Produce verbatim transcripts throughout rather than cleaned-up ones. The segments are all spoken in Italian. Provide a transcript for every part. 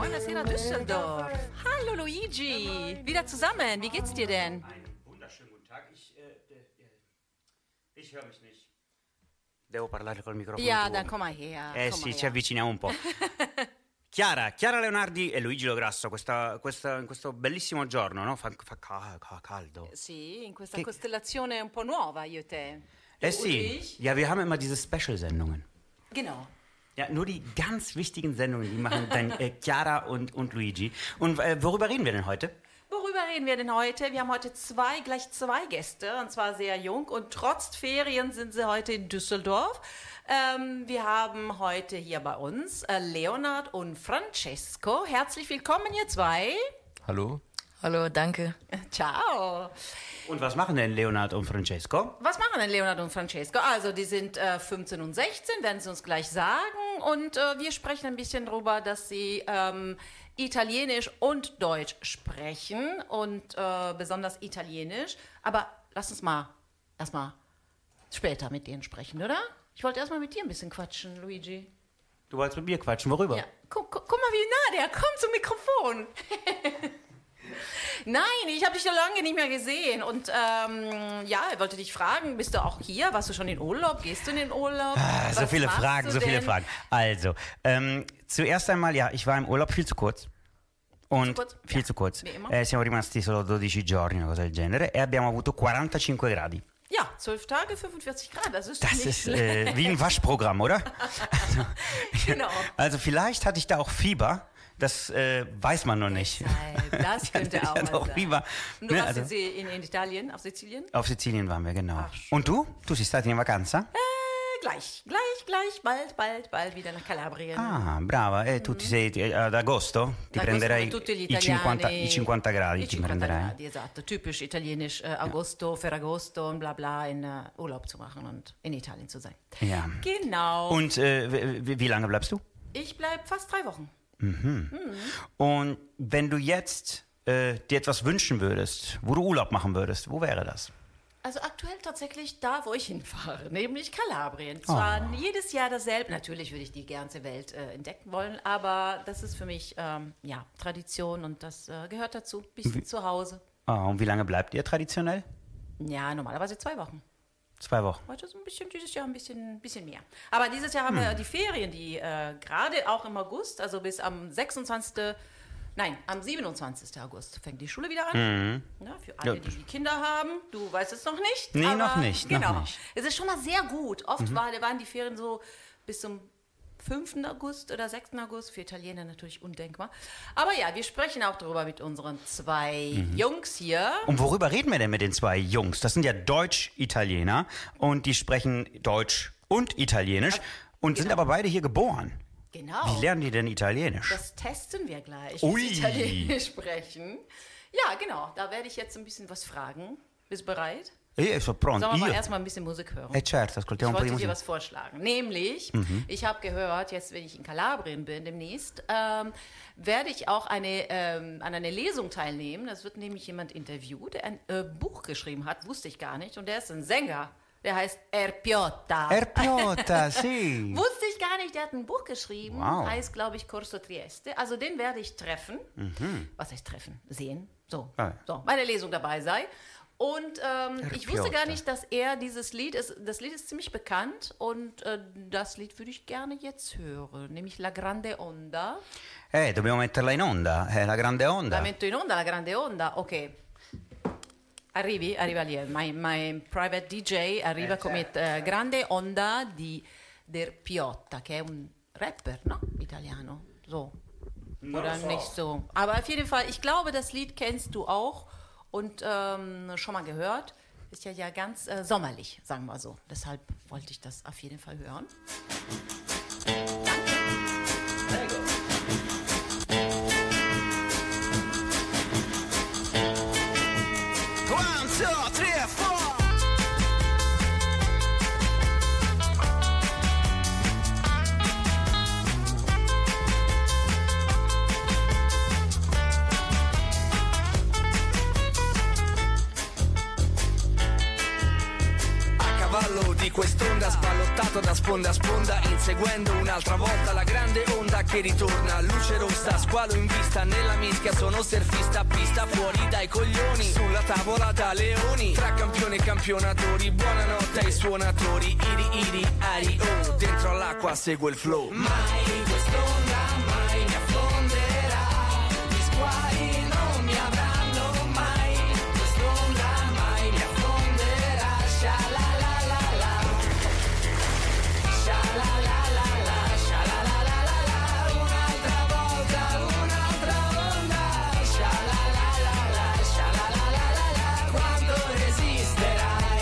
Buonasera Düsseldorf. Hallo Luigi. Wieder zusammen. Wie geht's dir denn? Einen wunderschönen guten Tag. Ich, äh, äh, ich höre mich nicht. Devo parlare col microfono. Ja, tuo. dann komm mal her. Eh komm sì, mal ci her. avviciniamo un po'. Chiara, Chiara Leonardi e Luigi Lograsso, questa, questa, in questo bellissimo giorno, no? Fa, fa ca- ca- caldo. Sì, in questa Che- costellazione un po' nuova, io e te. Eh Du und sì, ich. ja, wir haben immer diese Special-Sendungen. Genau. Ja, nur die ganz wichtigen Sendungen, die machen dann äh, Chiara und, und Luigi. Und äh, worüber reden wir denn heute? Worüber reden wir denn heute? Wir haben heute zwei, gleich zwei Gäste, und zwar sehr jung. Und trotz Ferien sind sie heute in Düsseldorf. Ähm, wir haben heute hier bei uns äh, Leonard und Francesco. Herzlich willkommen, ihr zwei. Hallo? Hallo, danke. Ciao. Und was machen denn Leonard und Francesco? Was machen denn Leonard und Francesco? Also, die sind äh, fünfzehn und sechzehn, werden sie uns gleich sagen. Und äh, wir sprechen ein bisschen darüber, dass sie ähm, Italienisch und Deutsch sprechen. Und äh, besonders Italienisch. Aber lass uns mal erstmal später mit denen sprechen, oder? Ich wollte erstmal mit dir ein bisschen quatschen, Luigi. Du wolltest mit mir quatschen, worüber? Ja, guck, guck, guck mal, wie nah der kommt zum Mikrofon. Nein, ich habe dich schon lange nicht mehr gesehen. Und ähm, ja, ich wollte dich fragen, bist du auch hier? Warst du schon in Urlaub? Gehst du in den Urlaub? Ah, so Was viele machst Fragen, du so viele denn? Fragen. Also, ähm, zuerst einmal, ja, ich war im Urlaub viel zu kurz. Und kurz? viel Ja, zu kurz. wie immer. Eh, siamo rimasti solo dodici giorni, una cosa del genere, e abbiamo avuto quarantacinque gradi. Ja, zwölf Tage, fünfundvierzig Grad. Das ist Das nicht ist schlecht. äh, wie ein Waschprogramm, oder? Also, Genau. also vielleicht hatte ich da auch Fieber. Das äh, weiß man noch nicht. Deshalb, das könnte Ich auch hatte mal auch sein. Fieber. Und du Ne, warst also, jetzt in, in Italien, auf Sizilien? auf Sizilien waren wir, genau. Ach, schön. Und du? Du sei stata in vacanza? Äh, gleich, gleich, gleich, bald, bald, bald wieder nach Kalabrien. Ah, brava. E tu ti sei eh, ad agosto? Ti Da prenderai costano tutti gli i, cinquanta, italiani. i cinquanta gradi. I ti cinquanta prenderai. Gradi, esatto. Typisch italienisch, äh, Agosto, Ferragosto und bla bla in äh, Urlaub zu machen und in Italien zu sein. Ja. Genau. Und äh, wie, wie lange bleibst du? Ich bleib fast drei Wochen. Und wenn du jetzt äh, dir etwas wünschen würdest, wo du Urlaub machen würdest, wo wäre das? Also aktuell tatsächlich da, wo ich hinfahre, nämlich Kalabrien. Zwar Oh. jedes Jahr dasselbe, natürlich würde ich die ganze Welt äh, entdecken wollen, aber das ist für mich ähm, ja, Tradition und das äh, gehört dazu, bisschen zu Hause. Ah, und wie lange bleibt ihr traditionell? Ja, normalerweise zwei Wochen. Zwei Wochen. Heute ist ein bisschen, dieses Jahr ein bisschen, bisschen mehr. Aber dieses Jahr haben wir die Ferien, die äh, gerade auch im August, also bis am sechsundzwanzigsten Nein, am siebenundzwanzigsten August fängt die Schule wieder an. Ja, für alle, Ja. die, die Kinder haben. Du weißt es noch nicht. Nee, aber noch nicht, noch Genau. nicht. Es ist schon mal sehr gut. Oft war, waren die Ferien so bis zum fünften August oder sechsten August. Für Italiener natürlich undenkbar. Aber ja, wir sprechen auch darüber mit unseren zwei Jungs hier. Und worüber reden wir denn mit den zwei Jungs? Das sind ja Deutsch-Italiener und die sprechen Deutsch und Italienisch und sind genau. aber beide hier geboren. Genau. Wie lernen die denn Italienisch? Das testen wir gleich, Ui. wie sie Italienisch sprechen. Ja, genau. Da werde ich jetzt ein bisschen was fragen. Bist du bereit? Io sono pronto. Sollen wir mal Io. erstmal ein bisschen Musik hören? Eh certo, Ich ascoltiamo un po' di wollte dir musica. was vorschlagen. Nämlich, ich habe gehört, jetzt wenn ich in Kalabrien bin demnächst, ähm, werde ich auch eine, ähm, an einer Lesung teilnehmen. Das wird nämlich jemand interviewt, der ein äh, Buch geschrieben hat, wusste ich gar nicht. Und der ist ein Sänger. Der heißt Erpiotta. Erpiotta, sì. Wusste ich gar nicht, der hat ein Buch geschrieben, Wow. heißt, glaube ich, Corso Trieste. Also den werde ich treffen. Was heißt treffen? Sehen. So, Ah. so meine Lesung dabei sei. Und ähm, ich wusste gar Erpiotta. nicht, dass er dieses Lied ist. Das Lied ist ziemlich bekannt und äh, das Lied würde ich gerne jetzt hören, nämlich La Grande Onda. Eh, dobbiamo metterla in onda, eh, la grande onda. La metto in onda, La Grande Onda, ok. Arrivi? Arriva lì, my, my private D J arriva come eh, Grande Onda di Erpiotta, che è un rapper, no? Italiano, so. Oder nicht so. Aber auf jeden Fall, ich glaube, das Lied kennst du auch und ähm, schon mal gehört. Ist ja, ja ganz äh, sommerlich, sagen wir so. Deshalb wollte ich das auf jeden Fall hören. One, two, three, four. A cavallo di quest'onda sballo lottato da sponda a sponda, inseguendo un'altra volta la grande onda che ritorna. Luce rossa, squalo in vista, nella mischia sono surfista a pista, fuori dai coglioni, sulla tavola da leoni, tra campioni e campionatori, buonanotte ai suonatori, iri iri ari oh, dentro all'acqua segue il flow. Mai quest'onda mai mi affonderà, gli squali non mi avranno mai, quest'onda mai mi affonderà, sha la la la la, sha la la la la, sha la la la la la, un'altra volta, un'altra onda, sha la la la la, sha la la la la la, quanto resisterai?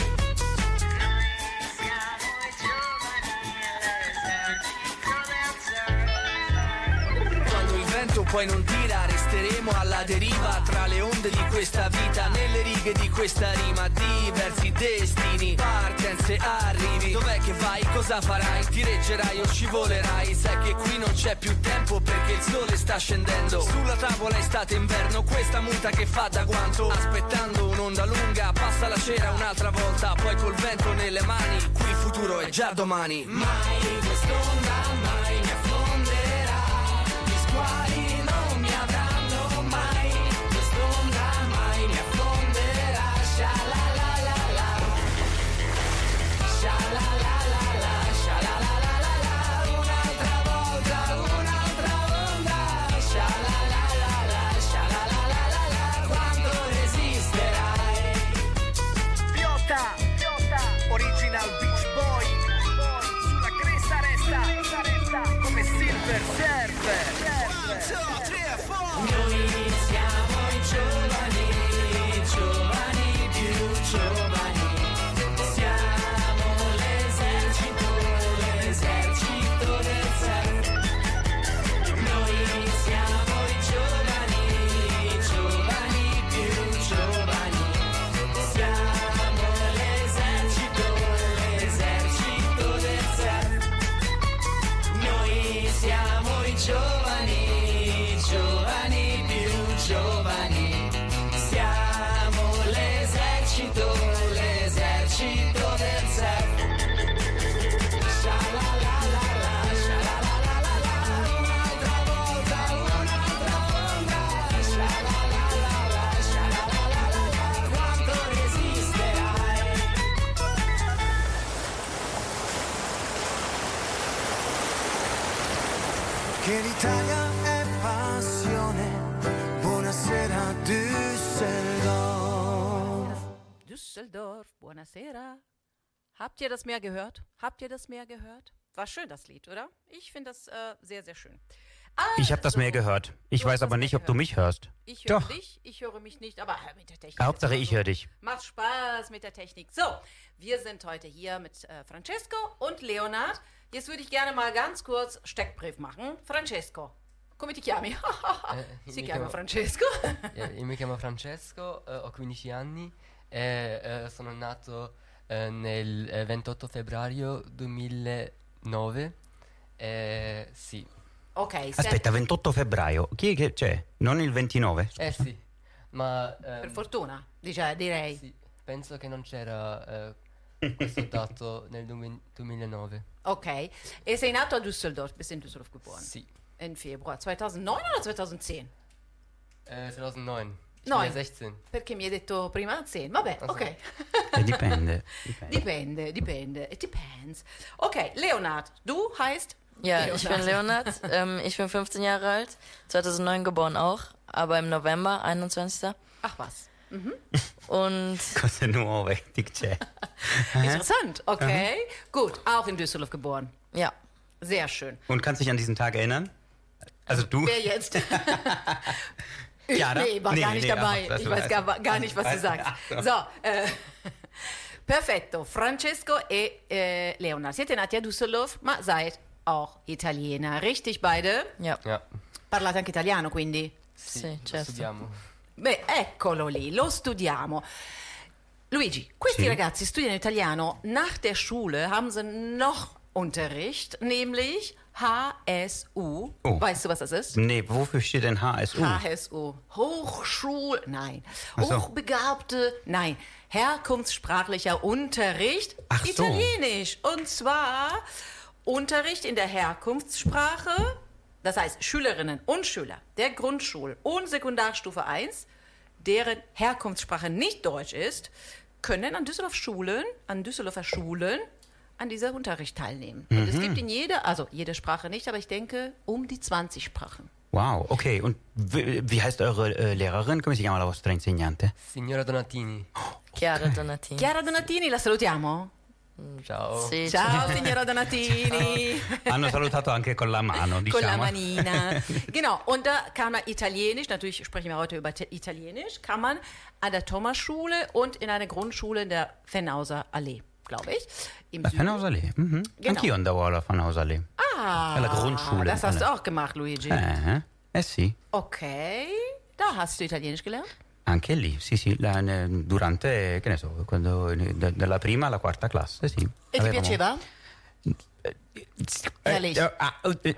Quando il vento poi non tira, resteremo alla deriva tra le onde di questa vita, nelle righe di questa rima, diversi destini, partenze, arrivi. Dov'è che vai? Cosa farai? Ti reggerai o scivolerai? Sai che qui non c'è più tempo perché il sole sta scendendo. Sulla tavola estate inverno, questa muta che fa da guanto, aspettando un'onda lunga, passa la cera un'altra volta, poi col vento nelle mani, qui il futuro è già domani. Mai quest'onda mai mi affonderà, gli squali non mi avranno mai, quest'onda mai mi affonderà, sha la la la la, sha la la la la, sha la la la la la, un'altra volta, un'altra onda, sha la la la la, sha la la la la la, quanto resisterai? Piotta, Piotta, original beach boy, sulla cresta resta, resta come Silver Surfer. Noi siamo i giovani, giovani più giovani, siamo l'esercito, l'esercito del surf. Noi siamo i giovani, giovani più giovani, siamo l'esercito, l'esercito del surf. Noi siamo i giovani, giovani più giovani, siamo l'esercito, l'esercito del surf. Sha la la la la, sha la la la la la, un'altra volta, un'altra onda, sha la la la la, sha la la la la la, quanto resisterai? Che l'Italia è passione, buonasera Düsseldorf. Düsseldorf, buonasera. Habt ihr das Meer gehört? Habt ihr das Meer gehört? War schön, das Lied, oder? Ich finde das äh, sehr, sehr schön. Ich habe das Also, Meer gehört. Ich du hast weiß aber das nicht, Meer ob du gehört. mich hörst. Ich höre Doch. dich, ich höre mich nicht, aber äh, mit der Technik. Hauptsache, ist ich immer höre so. dich. Macht Spaß mit der Technik. So, wir sind heute hier mit äh, Francesco und Leonard. Jetzt würde ich gerne mal ganz kurz Steckbrief machen. Francesco, come ti chiami? Eh, si mi chiama chiamo- Francesco. Eh, Io mi chiamo Francesco, eh, ho quindici anni e eh, sono nato eh, nel eh, ventotto febbraio duemilanove. Eh, sì, Ok, senti- Aspetta, ventotto febbraio. Chi è che c'è? Non il ventinove? eh sì, ma ehm, per fortuna, dice, direi. sì, penso che non c'era eh, questo dato nel duemi- duemilanove. Ok, e sei nato a Düsseldorf, bist in Düsseldorf geboren. Sì, In Februar zweitausendneun oder zweitausendzehn? eh, duemilanove. Neun. duemilasedici. Perché mi hai detto prima zehn? Vabbè, Ah, sì. ok. Eh, dipende. dipende. Dipende, dipende. It depends. Okay, Leonard, du heißt? Ja, ich bin Leonard. Ähm, ich bin fünfzehn Jahre alt, zweitausendneun geboren auch, aber im November, einundzwanzigsten Ach was. Und Cose nuove, dic c'è. Interessant, okay. Gut, auch in Düsseldorf geboren. ja, Sehr schön. Und kannst dich an diesen Tag erinnern? Also du? Wer jetzt? Chiara? Nee, war Nee, gar nee, nicht nee, dabei. ach, das Ich war- weiß gar, gar nicht, was du Weiß- sagst. ach so. So, äh, perfetto. Francesco e eh, Leonard. Siete nati a Düsseldorf, ma seid auch Italiener. Richtig, beide? ja, Ja, Parlate anche italiano, quindi? sì, Sì, lo certo. studiamo. Beh, eccolo lì, lo studiamo. Luigi, questi Sì. ragazzi studiano italiano. Nach der Schule haben sie noch Unterricht, nämlich H S U. Oh. Weißt du, was das ist? Nee, wofür steht denn H S U? H S U. Hochschul... Nein. Ach so. Hochbegabte... Nein. Herkunftssprachlicher Unterricht. Ach so. Italienisch. Und zwar Unterricht in der Herkunftssprache. Das heißt, Schülerinnen und Schüler der Grundschul- und Sekundarstufe eins, deren Herkunftssprache nicht Deutsch ist, können an Düsseldorf Schulen, an Düsseldorfer Schulen an dieser Unterricht teilnehmen. Und es gibt in jeder, also jede Sprache nicht, aber ich denke um die zwanzig Sprachen. Wow, okay. Und wie, wie heißt eure äh, Lehrerin? Come si chiama la vostra insegnante? Signora Donatini. Chiara Donatini. Chiara Donatini, la salutiamo. Ciao. Sì, Ciao signora Donatini. Hanno salutato anche con la mano, diciamo. Con la manina. Genau, und da kann man Italienisch, natürlich sprechen wir heute über T- Italienisch, kann man an der Thomasschule und in einer Grundschule in der Fennhauser Allee, glaube ich. Im La Süden. Fennhauser Allee. Mhm. Genau. Anch'io andavo alla Fennhauser Allee. Ah, Alla Grundschule. das hast du Alle. auch gemacht, Luigi. Eh, eh sì, Okay, da hast du Italienisch gelernt? anche lì, sì sì, la- ne- durante, che ne so, quando, da- dalla prima alla quarta classe, sì. E ti Avevamo- piaceva? Eh, Ehrlich? eh, ah, eh,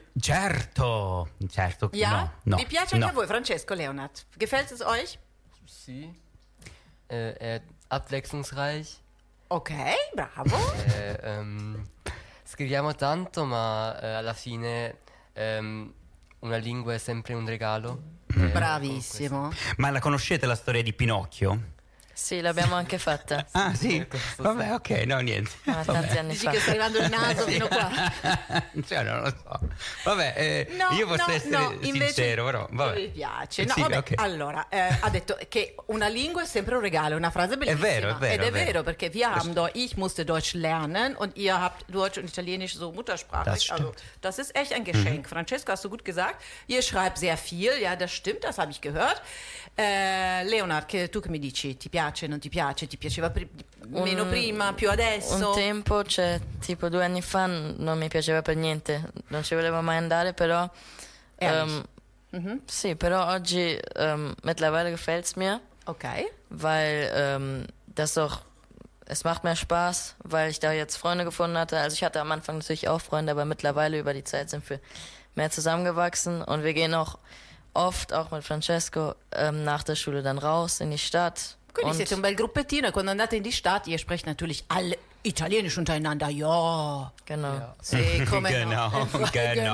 certo, certo. che Ja? no, no, Wie piace anche no. a voi, Francesco Leonard? Gefällt es euch? Sì. Äh, è abwechslungsreich. Ok, bravo. Eh, ehm, scriviamo tanto, ma eh, alla fine ehm, una lingua è sempre un regalo. Eh, Bravissimo. Ma la conoscete la storia di Pinocchio? Sì, l'abbiamo anche fatta. Ah sì? Questo Vabbè, ok, no, niente. Ma tanti anni Dici fa. che sta arrivando il naso fino qua. Cioè, non lo so. Vabbè, eh, No, io posso no, essere no, invece sincero, però vabbè. mi piace. No, Sì, vabbè, ok. allora, eh, ha detto che una lingua è sempre un regalo, una frase bellissima. vero, è vero, Ed è è vero. vero, perché wir haben Deutsch, ich musste Deutsch lernen und ihr habt Deutsch und Italienisch so muttersprachlich. Das stimmt. Also, das ist echt ein Geschenk. Francesco, hast du gut gesagt. Ihr schreibt sehr viel, ja, das stimmt, das habe ich gehört. Eh, Leonard, che, tu che mi dici? Ti piace, non ti piace? Ti piaceva pri- meno prima, più adesso? Un tempo, cioè tipo due anni fa, n- non mi piaceva per niente, non ci volevo mai andare, però... Ehrlich? ähm, Sì, però oggi ähm, mittlerweile gefällt es mir, Okay. weil ähm, das doch... Es macht mir Spaß, weil ich da jetzt Freunde gefunden hatte. Also ich hatte am Anfang natürlich auch Freunde, aber mittlerweile über die Zeit sind wir mehr zusammengewachsen und wir gehen auch oft, auch mit Francesco, ähm, nach der Schule dann raus in die Stadt. Quindi Und siete un bel gruppettino e quando andate in die Stadt, ihr sprecht natürlich alle Italienisch untereinander. Ja. genau. Sì, come Genau, no.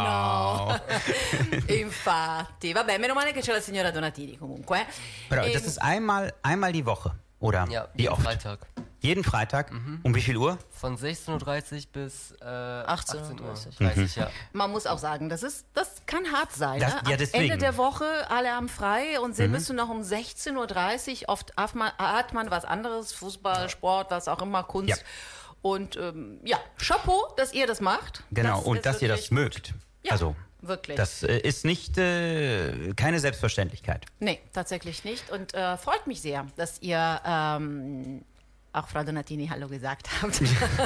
genau. Infatti, vabbè, meno male che c'è la signora Donatini comunque. Però E- das ist einmal, einmal die Woche, oder? Ja, wie jeden oft? Freitag. Jeden Freitag? Um wie viel Uhr? Von sechzehn Uhr dreißig bis äh, achtzehn Uhr achtzehn Uhr dreißig. dreißig, ja. Man muss auch sagen, das ist, das kann hart sein. Das- ne? ja, Am deswegen. Ende der Woche, alle haben frei und sie müssen noch um sechzehn Uhr dreißig, oft hat man, hat man was anderes, Fußball, Sport, was auch immer, Kunst. Ja. Und ähm, ja, Chapeau, dass ihr das macht. Genau, Das und ist dass ihr das wirklich gut. mögt. Ja, also, wirklich. das äh, ist nicht äh, keine Selbstverständlichkeit. Nee, tatsächlich nicht. Und äh, freut mich sehr, dass ihr ähm, auch Frau Donatini Hallo gesagt habt.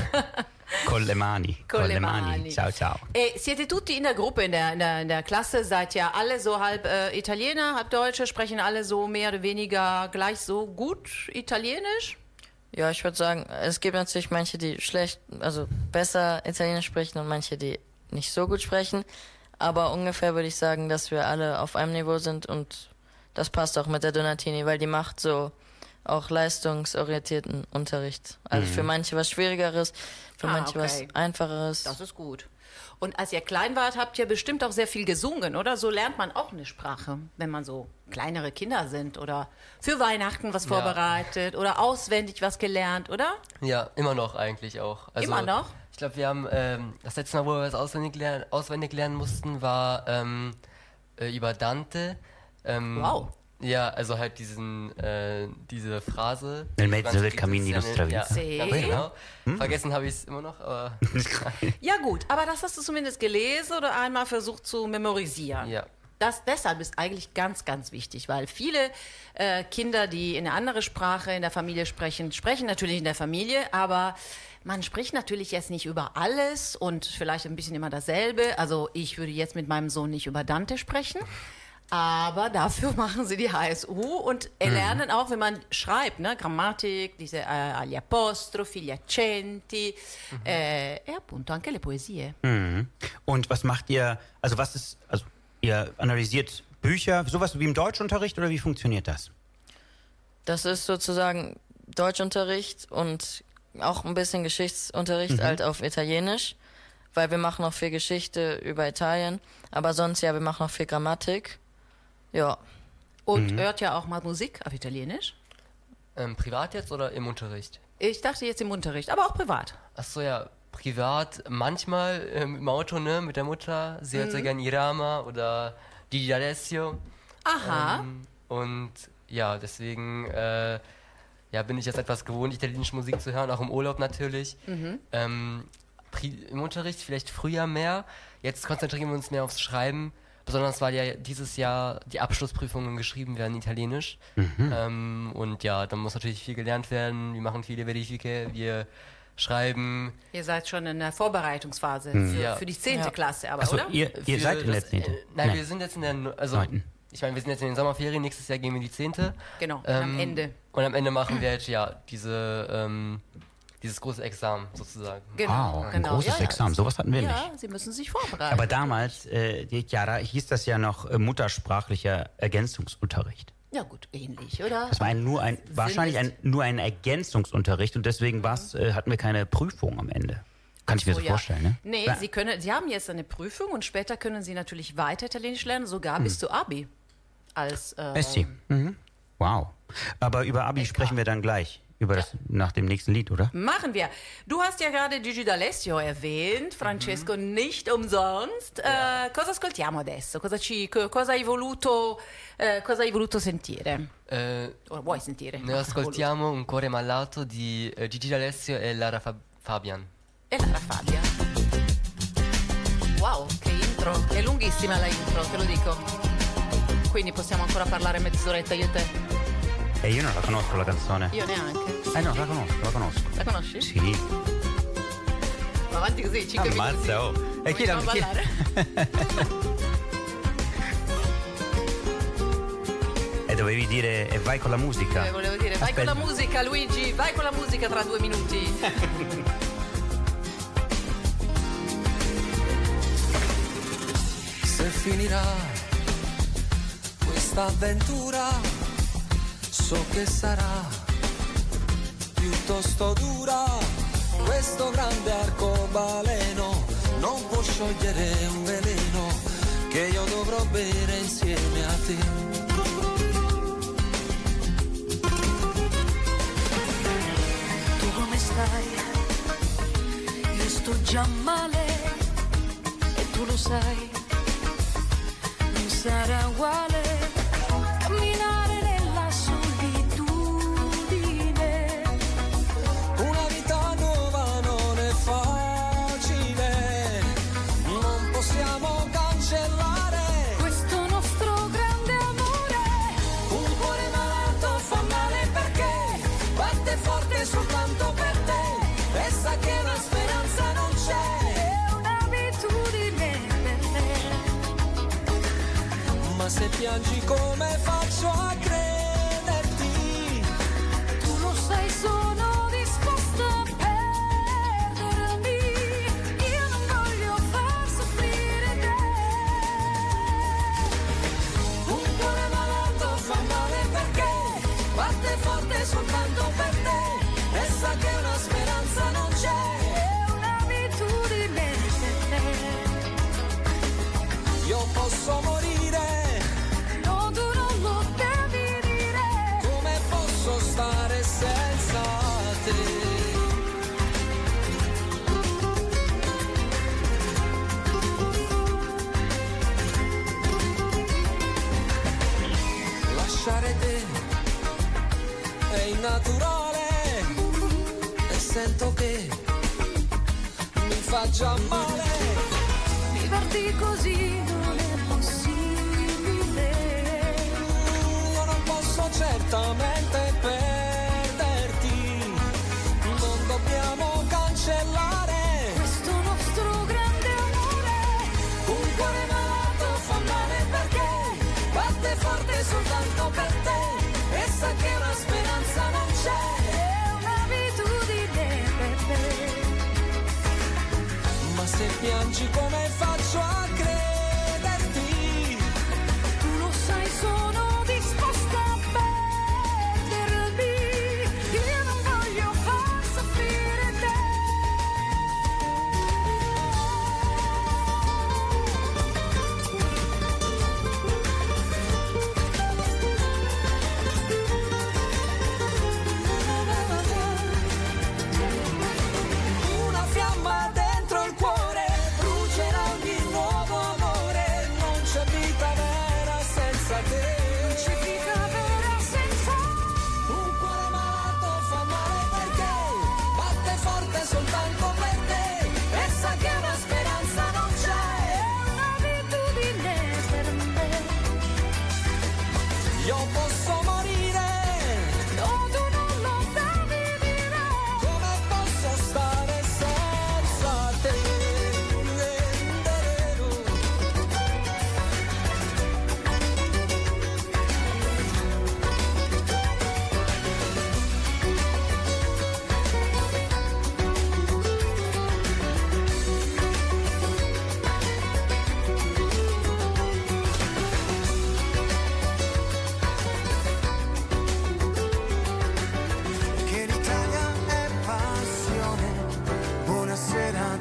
Con le mani. Con le mani. Ciao, ciao. E siete tutti in der Gruppe, in der, in der, in der Klasse, seid ja alle so halb äh, Italiener, halb Deutsche, sprechen alle so mehr oder weniger gleich so gut Italienisch? Ja, ich würde sagen, es gibt natürlich manche, die schlecht, also besser Italienisch sprechen und manche, die nicht so gut sprechen. Aber ungefähr würde ich sagen, dass wir alle auf einem Niveau sind und das passt auch mit der Donatini, weil die macht so auch leistungsorientierten Unterricht. Also für manche was Schwierigeres, für Ah, manche okay. was Einfacheres. Das ist gut. Und als ihr klein wart, habt ihr bestimmt auch sehr viel gesungen, oder? So lernt man auch eine Sprache, wenn man so kleinere Kinder sind oder für Weihnachten was vorbereitet oder auswendig was gelernt, oder? Ja, immer noch eigentlich auch. Also, Immer noch? Ich glaube, wir haben ähm, das letzte Mal, wo wir es auswendig lernen, auswendig lernen mussten, war ähm, äh, über Dante. Ähm, Wow. Ja, also halt diesen, äh, diese Phrase. Nel mezzo del Ganz- cammino di ja, nostra vita. Ja, Sì. ganz genau. Vergessen habe ich es immer noch, aber Ja gut, aber das hast du zumindest gelesen oder einmal versucht zu memorisieren. ja. Das deshalb ist eigentlich ganz, ganz wichtig, weil viele äh, Kinder, die eine andere Sprache in der Familie sprechen, sprechen natürlich in der Familie, aber man spricht natürlich jetzt nicht über alles und vielleicht ein bisschen immer dasselbe. Also ich würde jetzt mit meinem Sohn nicht über Dante sprechen, Aber dafür machen sie die H S U und lernen auch, wenn man schreibt, ne? Grammatik, diese äh, agli apostrofi, gli accenti mhm. äh, e appunto anche le poesie. Mhm. Und was macht ihr, also was ist, also ihr analysiert Bücher, sowas wie im Deutschunterricht oder wie funktioniert das? Das ist sozusagen Deutschunterricht und auch ein bisschen Geschichtsunterricht mhm. halt auf Italienisch, weil wir machen auch viel Geschichte über Italien, aber sonst ja, wir machen auch viel Grammatik. Ja. Und mhm. hört ja auch mal Musik auf Italienisch? Ähm, privat jetzt oder im Unterricht? Ich dachte jetzt im Unterricht, aber auch privat. Ach so, ja, privat manchmal ähm, im Auto, ne, mit der Mutter. Sie hört mhm. sehr gerne Irama oder Gigi D'Alessio. Aha. Ähm, und ja, deswegen äh, ja, bin ich jetzt etwas gewohnt, italienische Musik zu hören, auch im Urlaub natürlich. Mhm. Ähm, pri- im Unterricht vielleicht früher mehr. Jetzt konzentrieren wir uns mehr aufs Schreiben. Besonders weil ja dieses Jahr die Abschlussprüfungen geschrieben werden, italienisch. Mhm. Ähm, und ja, da muss natürlich viel gelernt werden. Wir machen viele Verifike, wir schreiben. Ihr seid schon in der Vorbereitungsphase mhm. für, ja. für die zehnte ja. Klasse, aber Achso, oder? Ihr, ihr für seid in der das, zehnten? Äh, nein, nein, wir sind jetzt in der, also Neunten. Ich meine, wir sind jetzt in den Sommerferien, nächstes Jahr gehen wir in die zehnte. Genau, ähm, am Ende. Und am Ende machen wir jetzt ja diese, ähm, dieses große Examen sozusagen. Genau, wow, ein genau. großes ja, Examen, sowas hatten wir ja, nicht. Ja, Sie müssen sich vorbereiten. Aber damals, äh, die Chiara, hieß das ja noch äh, muttersprachlicher Ergänzungsunterricht. Ja gut, ähnlich, oder? Das war ein, nur ein, wahrscheinlich ein, nur ein Ergänzungsunterricht und deswegen war's, äh, hatten wir keine Prüfung am Ende. Kann ich mir so ja. vorstellen, ne? Nee, Ba- Sie, können, Sie haben jetzt eine Prüfung und später können Sie natürlich weiter Italienisch lernen, sogar bis zu Abi. Als, äh, Eh sì. Mhm. Wow. Aber über Abi sprechen wir dann gleich. Über das, nach dem nächsten Lied, oder? Machen wir. Du hast ja gerade Gigi D'Alessio erwähnt, Francesco, mhm. nicht umsonst. Ja. Äh, cosa ascoltiamo adesso? Cosa, ci, cosa, hai voluto, äh, cosa hai voluto sentire? Äh, Oder vuoi sentire? Noi ascoltiamo Un cuore malato di eh, Gigi D'Alessio e Lara Fab- Fabian. E Lara Fabian. Wow, che intro. È lunghissima la intro, te lo dico. Quindi possiamo ancora parlare mezz'oretta io e te. E io non la conosco la canzone. Io neanche. Eh no, la conosco, la conosco. La conosci? Sì. Ma avanti così, cinque minuti. Ammazza, oh. E chi la Cominciamo a ballare? E dovevi dire e vai con la musica. Eh, volevo dire, vai Aspetta. con la musica, Luigi, vai con la musica tra due minuti. Se finirà questa avventura, so che sarà piuttosto dura. Questo grande arcobaleno non può sciogliere un veleno che io dovrò bere insieme a te. Tu come stai? Io sto già male e tu lo sai, non sarà uguale camminare nella solitudine. Una vita nuova non è facile, non possiamo cancellare Questo nostro grande amore. un cuore malato, fa male perché batte forte soltanto per te e sa che una speranza non c'è. È un'abitudine per te. Ma se piangi come faccio a crederti? Tu lo sai, sono disposta a perdermi. Io non voglio far soffrire te. Un cuore malato fa male perché batte forte soltanto per te e sa che una speranza non c'è. È un'abitudine per te. Io posso morire, No, tu non lo devi dire. come posso stare senza te? Lasciare te è innaturale e sento che mi fa già male. Viverti così non è possibile. Io non posso certamente perderti, non dobbiamo cancellare Questo nostro grande amore. un cuore malato fa male perché piangi come faccio a crederti? Tu lo sai, sono disposta a perdermi. Io non voglio far soffrire te. Una fiamma dentro il cuore brucerà ogni nuovo amore. Non c'è vita vera senza te. Non c'è vita vera senza Un cuore malato fa male perché batte forte soltanto per te e sa che una speranza non c'è. un'abitudine per me. Io posso morire, No, tu non lo devi dire. come posso stare senza te? Che l'Italia è passione. Buonasera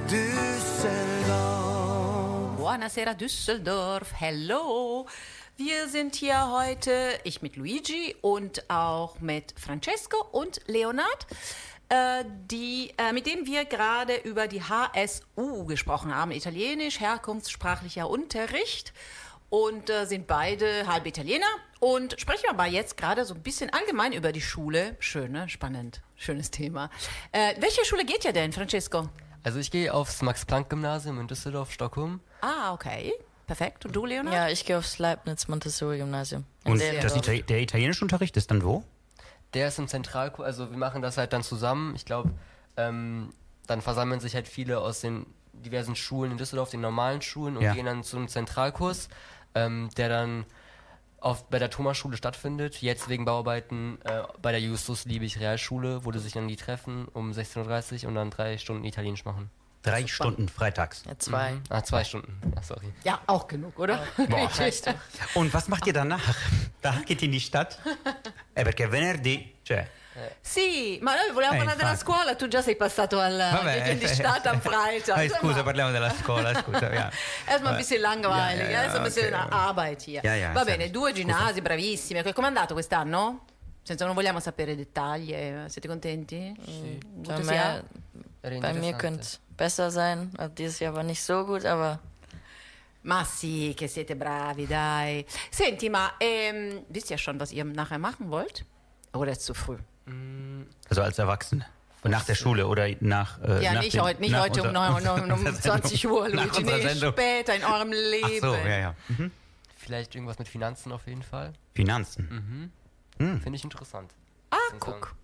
Düsseldorf. Buonasera Düsseldorf, hello. Wir sind hier heute, ich mit Luigi und auch mit Francesco und Leonard, äh, die, äh, mit denen wir gerade über die H S U gesprochen haben, Italienisch, herkunftssprachlicher Unterricht. Und äh, sind beide halb Italiener und sprechen aber jetzt gerade so ein bisschen allgemein über die Schule. Schön, ne? Spannend, schönes Thema. Äh, welche Schule geht ihr denn, Francesco? Also ich gehe aufs Max-Planck-Gymnasium in Düsseldorf, Stockholm. Ah, okay, perfekt. Und du, Leonard? Ja, ich gehe aufs Leibniz-Montessori-Gymnasium. in Und Delendorf. das Ita der italienische Unterricht ist dann wo? Der ist im Zentralkurs, also wir machen das halt dann zusammen. Ich glaube, ähm, dann versammeln sich halt viele aus den diversen Schulen in Düsseldorf, den normalen Schulen, und Ja. gehen dann zu einem Zentralkurs, ähm, der dann auf, bei der Thomas-Schule stattfindet. Jetzt wegen Bauarbeiten äh, bei der Justus-Liebig-Realschule, wo die sich dann die treffen um sechzehn Uhr dreißig und dann drei Stunden Italienisch machen. Drei Stunden freitags. Ja, zwei. Ah, zwei Stunden. Ach, sorry. Ja, auch genug, oder? Und was macht ihr danach? Danach geht ihr in die Stadt? Eh, perché venerdì, cioè, Sì, ma noi volevamo Eh, parlare della infatti. scuola, tu già sei passato al vabbè. in die Stadt am Freitag. Eh, scusa, parliamo della scuola, scusa. Ja. Erstmal ein bisschen langweilig, Ja, ja, ja, adesso ein bisschen okay. Arbeit hier. Ja, ja, Va sì. bene, due ginnasi, bravissime. Com'è andato quest'anno? Senza non vogliamo sapere dettagli, eh, siete contenti? Bei Gutes Jahr? mir, Era bei mir interessante. könnte es besser sein. Also dieses Jahr war nicht so gut, aber Ma sì, che siete bravi, dai. Senti, ma ehm, wisst ihr schon, was ihr nachher machen wollt? Oder ist zu früh? Also als Erwachsene. Nach der Schule oder nach. Äh, Ja, nach nicht den- heute, nicht nach heute um, unser- neun- neun- um nach der zwanzig Uhr, Sendung. Nach Luigi. unserer Nee, Sendung. später in eurem Ach Leben. so, ja, ja. Mhm. Vielleicht irgendwas mit Finanzen auf jeden Fall. Finanzen. Finde ich interessant. Ah, Muss ich guck.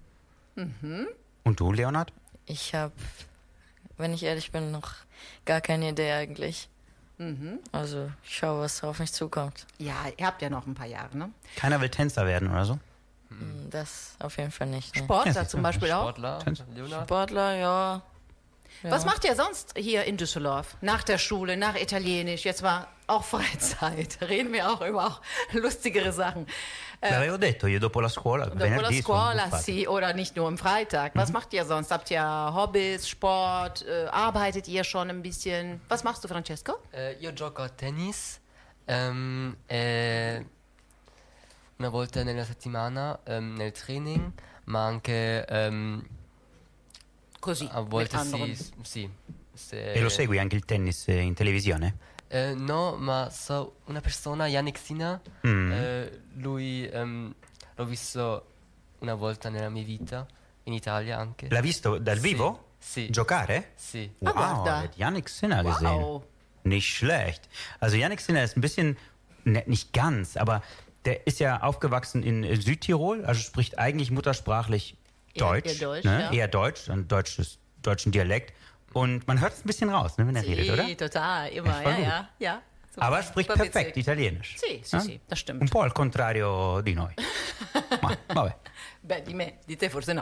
Und du, Leonard? ich habe, wenn ich ehrlich bin, noch gar keine Idee eigentlich. Mhm. Also ich schaue, was auf mich zukommt. Ja, ihr habt ja noch ein paar Jahre, ne? Keiner will Tänzer werden oder so? Hm, Das auf jeden Fall nicht. Ne. Sportler zum Beispiel auch. Sportler, Leonard. Sportler, ja. ja. Was macht ihr sonst hier in Düsseldorf? Nach der Schule, nach Italienisch, jetzt mal auch Freizeit. Reden wir auch über auch lustigere Sachen. L'avevo detto io dopo la scuola. Dopo la venerdì sono scuola, buffata. sì, oder nicht nur am Freitag. Was macht ihr sonst? Habt ihr Hobbys, Sport? Äh, arbeitet ihr schon ein bisschen? Was machst du, Francesco? Eh, io gioco a tennis ehm, e una volta nella settimana ehm, nel training, ma anche ehm, Così, a mit volte anderen. sì, sì. Se- E lo segui anche il tennis eh, in televisione? Eh, no, ma so una persona, Yannick Sinner, Mm. eh, lui ehm, l'ho visto una volta nella mia vita, in Italia anche. L'ha visto dal Sì, vivo? Sì, Giocare? sì. Ah, Wow, guarda. hat Yannick Sinner gesehen. Wow. Nicht schlecht. Also Yannick Sinner ist ein bisschen, ne, nicht ganz, aber der ist ja aufgewachsen in äh, Südtirol, also spricht eigentlich muttersprachlich Eher- Deutsch. eher Deutsch, ne? ja. Eher Deutsch, ein deutsches, deutschen Dialekt. Und man hört es ein bisschen raus, ne, wenn er redet, oder? Sì, total, immer, Ja, voll ja, gut. ja, ja. Aber spricht Super perfekt witzig. Italienisch. Sì, sì, Ja? sì, das stimmt. Un po' al contrario di noi. Ma vabbè. Beh, di me, di te forse no.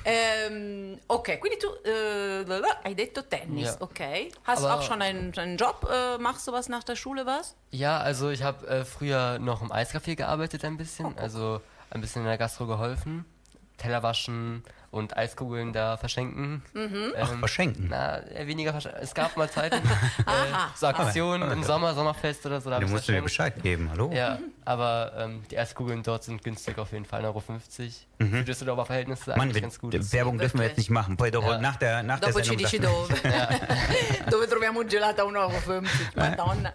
Ehm, ok, quindi tu äh, hai detto Tennis, Ja. okay. Hast du Aber- auch schon einen, einen Job? Äh, machst du was nach der Schule, was? Ja, also ich habe äh, früher noch im Eiscafé gearbeitet ein bisschen, also ein bisschen in der Gastro geholfen, Teller waschen und Eiskugeln da verschenken. Mhm. Ach, verschenken. Na, eher weniger verschenken. Es gab mal Zeiten, Aha. äh, so Aktionen im Sommer, Sommerfest oder so. Da hab Du ich musst mir verschenkt. Bescheid geben, hallo? Ja, aber ähm, die Eiskugeln dort sind günstig auf jeden Fall, ein Euro fünfzig. Für Düsseldorfer Verhältnisse Mann, eigentlich wir, ganz gut. Werbung dürfen wir jetzt nicht machen. Poi dopo, Ja. nach der, nach der Dopo ci Sendung dici sagst du- dove. Dove troviamo un gelato a un euro fünfzig, Madonna.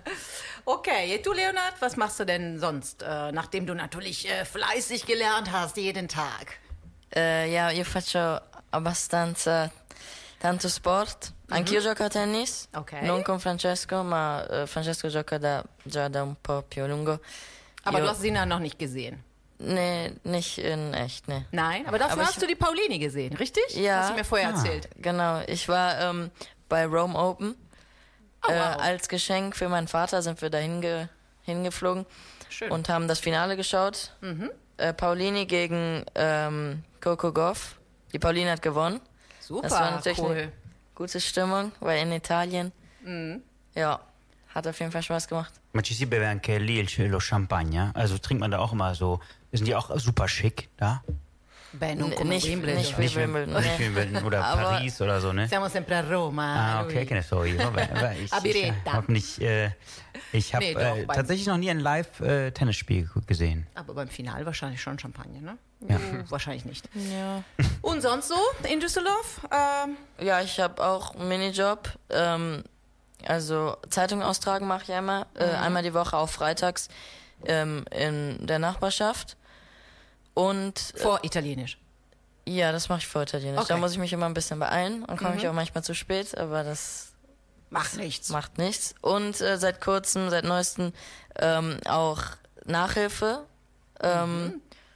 Okay, du Leonard, was machst du denn sonst, äh, nachdem du natürlich äh, fleißig gelernt hast, jeden Tag? Eh, ja, io faccio abbastanza tanto sport. Anch'io gioco a tennis. Ok. Non con Francesco, ma eh, Francesco gioca da, già da un po' più a lungo. Aber Io- du hast Sina noch nicht gesehen. Nee, nicht in echt, nee. Nein, aber dafür Aber ich- hast du die Pauline gesehen, richtig? Ja. Hast du mir vorher Ah. erzählt. Genau, ich war ähm, bei Rome Open. Oh, Äh, wow. als Geschenk für meinen Vater sind wir da hinge hingeflogen Schön. und haben das Finale geschaut. Äh, Paulini gegen ähm, Coco Gauff. Die Pauline hat gewonnen. Super, das war natürlich cool. eine gute Stimmung, weil in Italien. Mhm. Ja, hat auf jeden Fall Spaß gemacht. Ma ci si beve anche lì il, lo champagne? Also trinkt man da auch immer so. Sind die auch super schick da? Beh, non N- come nicht- Wimbledon. nicht wie- Nicht wie- Wimbledon, nicht wie Wimbledon oder Aber- Paris oder so, ne? Siamo sempre a Roma. Ah, lui. okay, che ne so io. Vabbè, vabbè, ich, A ich Biretta. habe nicht, äh, ich habe Nee, doch, äh, beim- tatsächlich noch nie ein Live-Tennisspiel gesehen. Aber beim Final wahrscheinlich schon Champagner, ne? Ja. Uh, wahrscheinlich nicht. Ja, Und sonst so in Düsseldorf? Ähm, ja ich habe auch einen Minijob. Ähm, also Zeitung austragen mache ich einmal. Äh, einmal die Woche, auch freitags ähm, in der Nachbarschaft. Und äh, vor Italienisch. ja, das mache ich vor Italienisch. Okay. Da muss ich mich immer ein bisschen beeilen und komme ich auch manchmal zu spät, aber das Macht nichts. macht nichts. Und äh, seit kurzem, seit neuestem ähm, auch Nachhilfe. Ähm,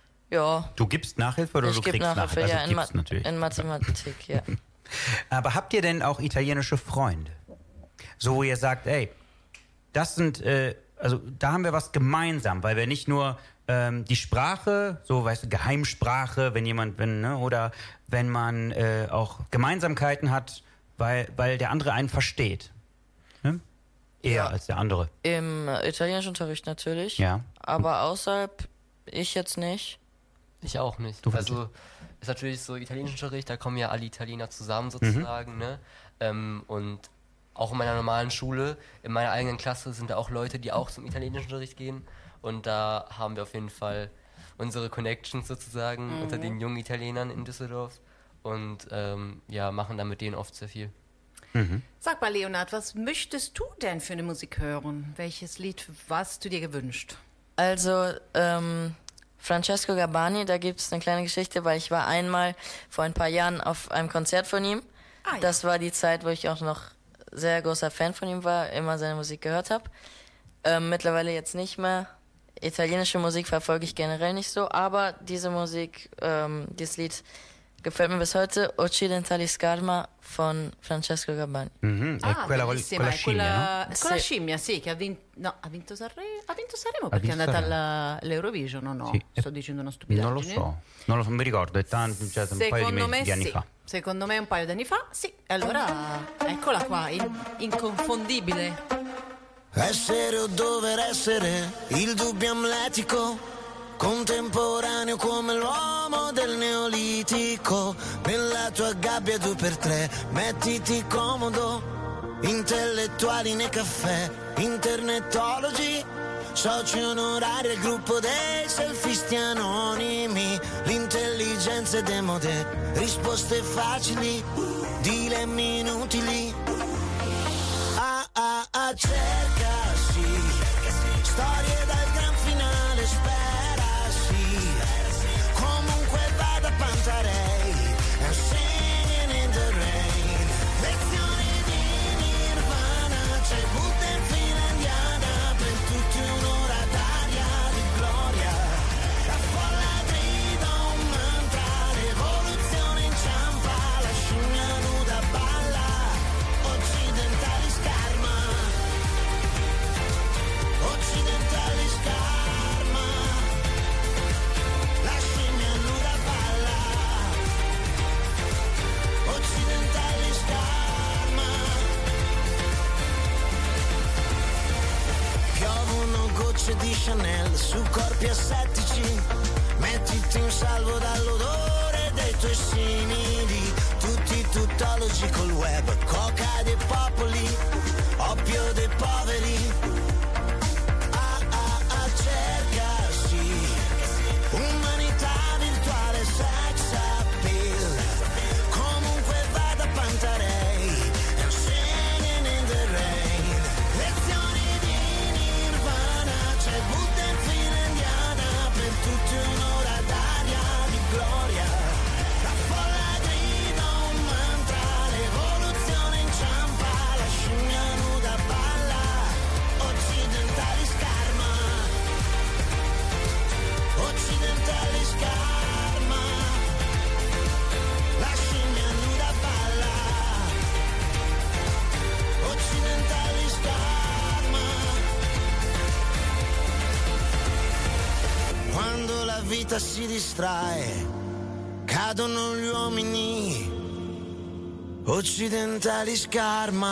Ja, Du gibst Nachhilfe oder ich du gebe kriegst Nachhilfe, Nachhilfe? ja, Also in, Ma gibst natürlich. in Mathematik, ja. Aber habt ihr denn auch italienische Freunde? So, wo ihr sagt, ey, das sind, äh, also da haben wir was gemeinsam, weil wir nicht nur ähm, die Sprache, so weißt du, Geheimsprache, wenn jemand, wenn, ne, oder wenn man äh, auch Gemeinsamkeiten hat, weil, weil der andere einen versteht. Ne? Eher Ja. als der andere. Im äh, Italienischunterricht natürlich. Ja. Aber außerhalb ich jetzt nicht. Ich auch nicht. Du also ist natürlich so Italienischunterricht, da kommen ja alle Italiener zusammen sozusagen, ne? Ähm, und auch in meiner normalen Schule, in meiner eigenen Klasse sind da auch Leute, die auch zum Italienischunterricht gehen. Und da haben wir auf jeden Fall unsere Connections sozusagen unter den jungen Italienern in Düsseldorf. Und ähm, ja, machen da mit denen oft sehr viel. Sag mal, Leonard, was möchtest du denn für eine Musik hören? Welches Lied hast du dir gewünscht? Also, ähm, Francesco Gabbani, da gibt es eine kleine Geschichte, weil ich war einmal vor ein paar Jahren auf einem Konzert von ihm. Ah, ja. Das war die Zeit, wo ich auch noch sehr großer Fan von ihm war, immer seine Musik gehört habe. Ähm, mittlerweile jetzt nicht mehr. Italienische Musik verfolge ich generell nicht so, aber diese Musik, ähm, dieses Lied gefällt mir bis heute. Occidentali Scarma von Francesco Gabbani. Mhm. È quella col- con bellissima, la è scimmia, quella, no? con la Sì. scimmia, sì, che ha vinto, no, ha vinto Sanremo, ha vinto Sanremo perché vinto è andata Sanremo. alla- all'Eurovision o no? Sì. Sto dicendo una stupidaggine. Non lo so, non lo so, non mi ricordo, è tanto, cioè, un paio di, Secondo mesi, me di anni sì. fa. Secondo me un paio di anni fa, sì. Allora, eccola qua, in- inconfondibile. Essere o dover essere, il dubbio amletico, contemporaneo come l'uomo del neolitico. Nella tua gabbia due per tre, mettiti comodo, intellettuali nei caffè, internetologi, soci onorari al gruppo dei selfisti anonimi. L'intelligenza è demode, risposte facili, dilemmi inutili. Ah ah ah, cerca sì, storie dal gran finale, spera sì, comunque vada Pantarei, and singing in the rain, lezioni di Nirvana, c'è Buddha in fila indiana, per tutti un'ora d'aria di gloria, la folla grida un mantra, rivoluzione inciampa, la scimmia nuda balla, occidentali scarma. su corpi assettici, mettiti in salvo dall'odore dei tuoi simili, tutti tuttologi col web, coca dei popoli, oppio dei poveri. Ah ah ah, cercasi umanità virtuale, sex appeal, comunque vada Pantarei, and singing in the rain. Lezioni di Nirvana, c'è Buddha in fila indiana, per tutti un'ora d'aria di gloria. La folla grida un mantra, l'evoluzione inciampa, la scimmia nuda balla, occidentali scarma, occidentali scarma, la scimmia nuda balla, occidentali scarma. Quando la vita si distrae, cadono gli uomini, occidentali scarma.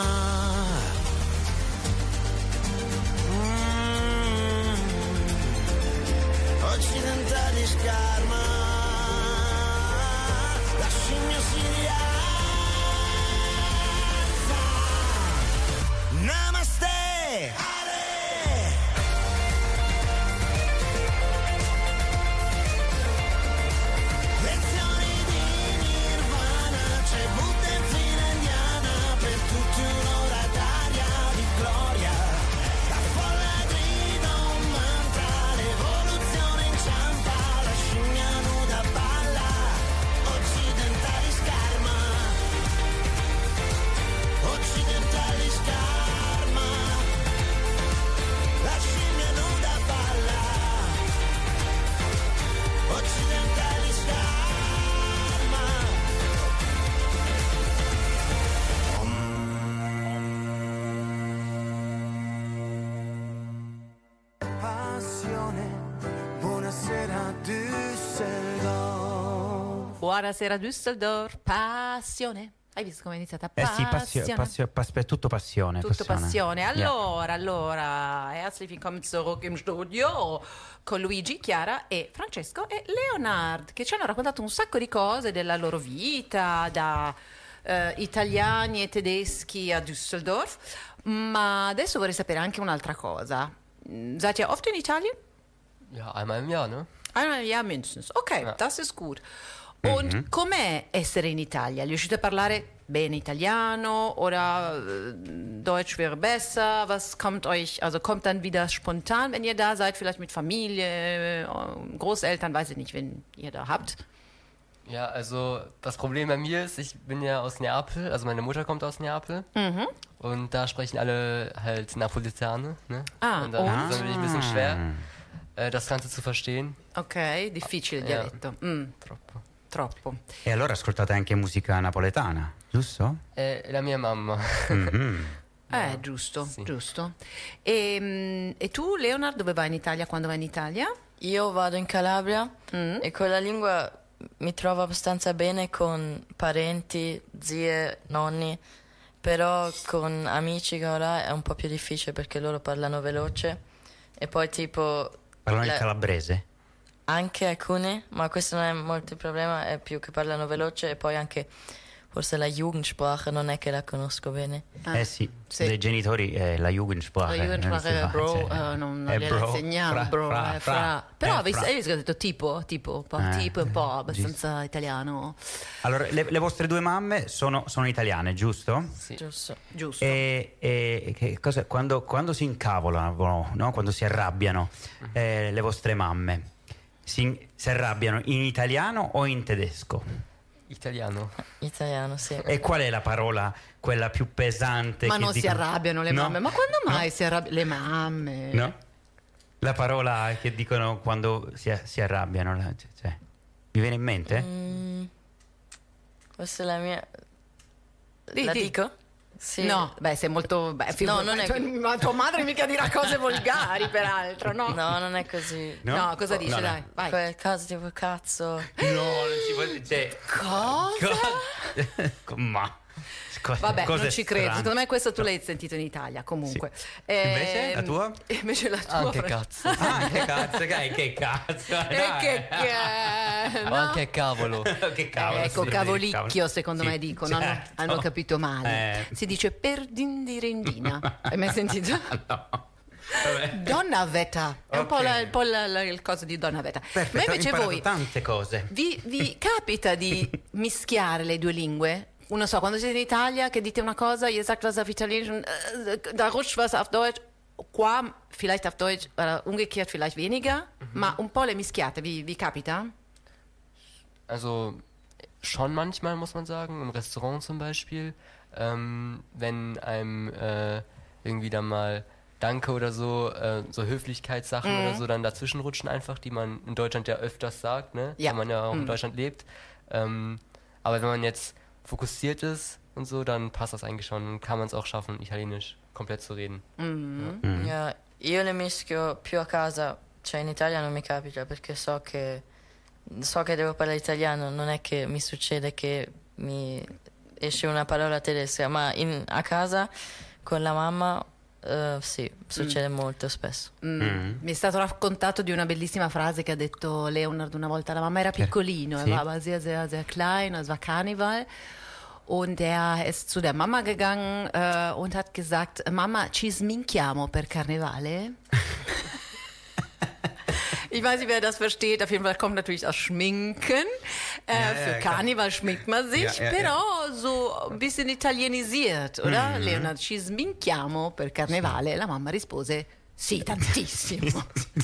Mm. Occidentali scarma. La scimmia si rialza. Namaste. Ale. Lezioni di Nirvana, c'è Buddha in fila indiana, per tutti un'ora d'aria di gloria. La folla grida un mantra, l'evoluzione inciampa, la scimmia nuda balla, occidentali scarma, occidentali scarma, la scimmia nuda balla, occidentali scarma. Passione, buonasera Düsseldorf. Buonasera Düsseldorf, passione. Hai visto come è iniziata? Eh sì, Passione. passio, passio, pass- è tutto passione. Tutto passione. Ja. Allora, allora, herzlich willkommen zurück im studio con Luigi, Chiara e Francesco e Leonard, che ci hanno raccontato un sacco di cose della loro vita, da eh, italiani e tedeschi a Düsseldorf. Ma adesso vorrei sapere anche un'altra cosa. Mm, Seid ihr oft in Italien? Ja, einmal im Jahr, ne? Einmal im Jahr mindestens. Ok, Ja. das ist gut. Und com'è essere in Italia? Riuscite a parlare bene italiano oder äh, Deutsch wäre besser? Was kommt euch, also kommt dann wieder spontan, wenn ihr da seid, vielleicht mit Familie, äh, Großeltern, weiß ich nicht, wenn ihr da habt? Ja, also das Problem bei mir ist, ich bin ja aus Neapel, also meine Mutter kommt aus Neapel. Und da sprechen alle halt Napolitane, ne? Ah, und dann oh. ist es natürlich ein bisschen schwer, äh, das Ganze zu verstehen. Ok, difficile il Ja. dialetto. Mm, Troppo. troppo. E allora ascoltate anche musica napoletana, giusto? Äh, la mia mamma. Eh, giusto, Sì. giusto. E, mm, e tu, Leonard, dove vai in Italia quando vai in Italia? Io vado in Calabria Mm. e con la lingua mi trovo abbastanza bene con parenti, zie, nonni, però con amici che ora è un po' più difficile perché loro parlano veloce e poi tipo Parlano la- il calabrese? anche alcuni, ma questo non è molto il problema, è più che parlano veloce e poi anche forse la Jugendsprache non è che la conosco bene. Ah, eh sì, sì. dei genitori è la Jugendsprache. La Jugendsprache non si fa, bro, cioè, eh, non, non è gliela bro, insegniamo, fra, bro, fra, eh, fra, fra. Però eh, avete fra. hai visto che ho detto tipo, tipo, un po' Eh, tipo, un po' eh, abbastanza italiano. Allora, le, le vostre due mamme sono, sono italiane, giusto? Sì. Giusto. Giusto. E, e che cosa, quando, quando si incavolano, no? Quando si arrabbiano eh, le vostre mamme, si, si arrabbiano in italiano o in tedesco? Italiano. Italiano, sì. E qual è la parola, quella più pesante? Ma che non si dicono? arrabbiano le No? mamme. Ma quando mai No? si arrabbiano le mamme? No? La parola che dicono quando si, si arrabbiano, la- cioè, vi viene in mente? Mm, forse la mia... Di- la di. dico? Sì. No, beh, sei molto... Beh, figu- No, non è cioè, che- ma tua madre mica dirà cose volgari, peraltro, no? No, non è così. No, cosa dice, no, no. dai, vai. Quel caso tipo cazzo. No, non si può dire. Cosa? Co- Ma Cose- Vabbè, cose non ci credo. strane. Secondo me questo tu l'hai sentito in Italia, comunque. Invece, la Ehm, tua? Invece la tua. Anche Fran- cazzo. Ah, che cazzo, che, che cazzo. E dai. che ca- O no? anche cavolo. Che cavolo. ecco, sì, cavolicchio, cavolo. secondo Sì, me dicono, hanno, certo. hanno capito male. Eh. Si dice per dindirindina. Hai mai sentito? No. Vabbè. Donna Veta. È un po', Ok. la, un po' la- la- il coso di Donna Veta. Perfetto, Ma ho invece imparato voi, tante cose. vi, vi capita di mischiare le due lingue? Non so, quando siete in Italia che dite una cosa, ihr sagt was auf Italienisch, und, äh, da rutscht was auf Deutsch. Qua vielleicht auf Deutsch, äh, umgekehrt vielleicht weniger, ma un po' le mischiate, vi, vi capita? Also schon manchmal, muss man sagen, im Restaurant zum Beispiel, ähm, wenn einem äh, irgendwie dann mal Danke oder so, äh, so Höflichkeitssachen Mhm. oder so dann dazwischen rutschen einfach, die man in Deutschland ja öfters sagt, ne? Ja. Weil man ja auch Mhm. in Deutschland lebt. Ähm, aber wenn man jetzt fokussiert ist und so, dann passt das eigentlich schon und kann man es auch schaffen, Italienisch komplett zu reden. Yeah, io le mischio più a casa, cioè in Italia non mi capita perché so che so che devo parlare italiano, non è che mi succede che mi esce una parola tedesca, ma in- a casa con la mamma eh, sì, succede molto spesso. Mm. Mi è stato raccontato di una bellissima frase che ha detto Leonard una volta. La Mama era piccolino, Sì. er war aber sehr, sehr, sehr klein, es war Karneval. Und er ist zu der Mama gegangen äh, und hat gesagt, Mama, ci sminchiamo per Karnevale? Ich weiß nicht, wer das versteht. Auf jeden Fall kommt natürlich aus Schminken. Äh, Ja, für ja, klar. Karneval schminkt man sich, Ja, ja, però so ein bisschen italienisiert, oder? Mhm. Leonard, ci sminchiamo per Carnevale? La mamma rispose, sì, tantissimo.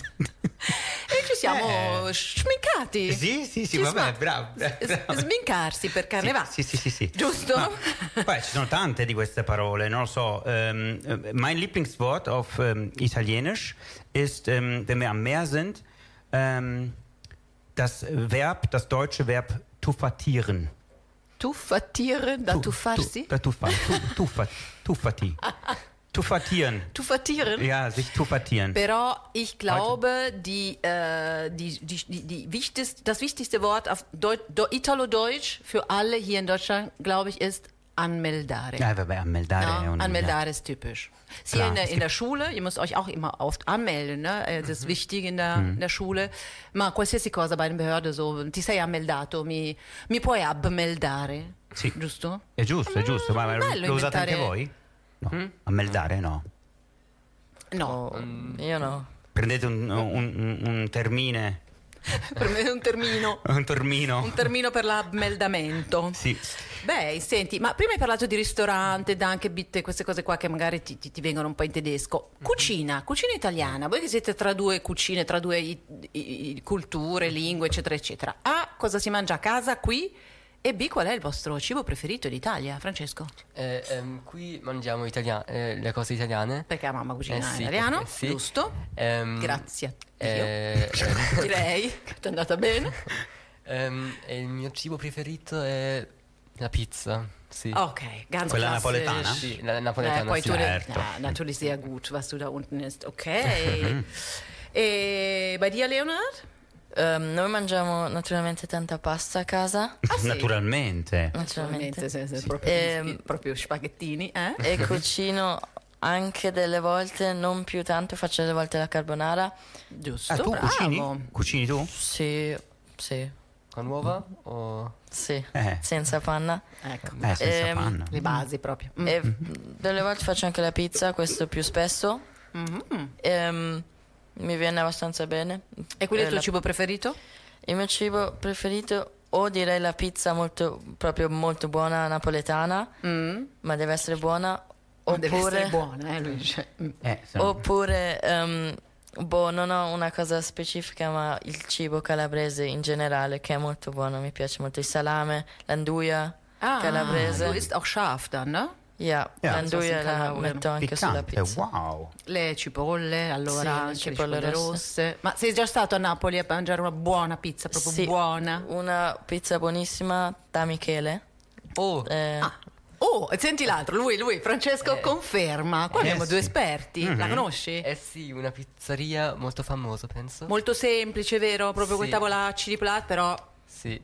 E ci siamo Eh. schmincati. Sì, sì, sì, Ci vabbè, sma- bravo, s- bravo. Smincarsi per Carnevale. Sì, sì, sì, sì. Giusto? Ma, poi ci sono tante di queste parole, non lo so. Ähm, äh, mein Lieblingswort auf ähm, Italienisch ist, ähm, wenn wir am Meer sind, ähm, das Verb, das deutsche Verb tuffatieren. Tuffattieren, da Tu- tuffarsi? Tu, da tuffa, tu, tuffa, tuffati. Tuffatieren. Tuffattieren? Ja, sich tuffatieren. Però ich glaube, die, äh, die, die, die, die wichtigst, das wichtigste Wort auf Deu Deu Italo-Deutsch für alle hier in Deutschland, glaube ich, ist anmeldare. Ja, vabbè, anmeldare è Ja, un... anmeldare ist typisch. Hier Klar, in der, es in der Schule, ihr müsst euch auch immer oft anmelden, ne? Äh, Das ist wichtig in der, in der Schule. Ma qualsiasi cosa bei den Behörden so, ti sei ammeldato, mi, mi puoi abmeldare, Sì. giusto? È giusto, è giusto, ma ma lo, bello lo usate anche inventare- voi? No, ammeldare no. No, Oh, io no. Prendete un, un, un, un termine, per me è un termino. un termino. Un termino per l'ammeldamento. Sì. Beh, senti, ma prima hai parlato di ristorante, anche bitte, queste cose qua che magari ti, ti- ti vengono un po' in tedesco. Cucina, cucina italiana. Voi che siete tra due cucine, tra due i- i- i- culture, lingue, eccetera, eccetera. A, cosa si mangia a casa qui? E B, qual è il vostro cibo preferito d'Italia, Francesco? Eh, ehm, qui mangiamo italia- eh, le cose italiane. Perché la mamma cucina Eh sì, italiano, perché sì. giusto? Ehm, Grazie a Dio. eh, eh, Direi che ti è andata bene. ehm, e il mio cibo preferito è la pizza. Sì. Okay, ganz Quella klassisch. napoletana? Sì, la Äh, napoletana. poi sì. tu certo. ja, natürlich sehr gut, was du da unten isst. Okay. E bei dir, Leonard? Ehm, noi mangiamo naturalmente tanta pasta a casa, sì? Naturalmente. naturalmente. Sì, sì, sì, proprio, Ehm, proprio spaghettini, eh? E cucino anche delle volte, non più tanto, faccio delle volte la carbonara. Giusto, Ah, tu bravo. cucini? Cucini tu? Sì, sì, Con uova o... sì, Eh. senza panna. Ecco, Eh, senza Ehm, panna. le basi proprio. Mm. E delle volte faccio anche la pizza, questo più spesso. Mhm. Ehm, mi viene abbastanza bene. E qual è il Eh, tuo la- cibo preferito? Il mio cibo preferito, o direi la pizza molto, proprio molto buona napoletana, Mm. ma deve essere buona. Oh, deve Oppure, essere buona, eh, lui dice. Mm. Eh, sono- oppure ehm, boh, non ho una cosa specifica, ma il cibo calabrese in generale, che è molto buono, mi piace molto. Il salame, l'anduia Ah, calabrese. du isst auch scharf dann, ne? Yeah, Ja. l'anduia Sì, la calabria. metto anche sulla Piccante, pizza. wow. Le cipolle, allora Sì, le anche le cipolle cipolle rosse. rosse. Ma sei già stato a Napoli a mangiare una buona pizza, proprio Sì, buona? una pizza buonissima da Michele. Oh, Eh, Ah. Oh, e senti l'altro, lui, lui, Francesco Eh. conferma. Qua Eh, abbiamo due sì. esperti, la conosci? eh sì, una pizzeria molto famosa, penso. Molto semplice, vero? Proprio Sì. quei tavolacci di plat, però Sì.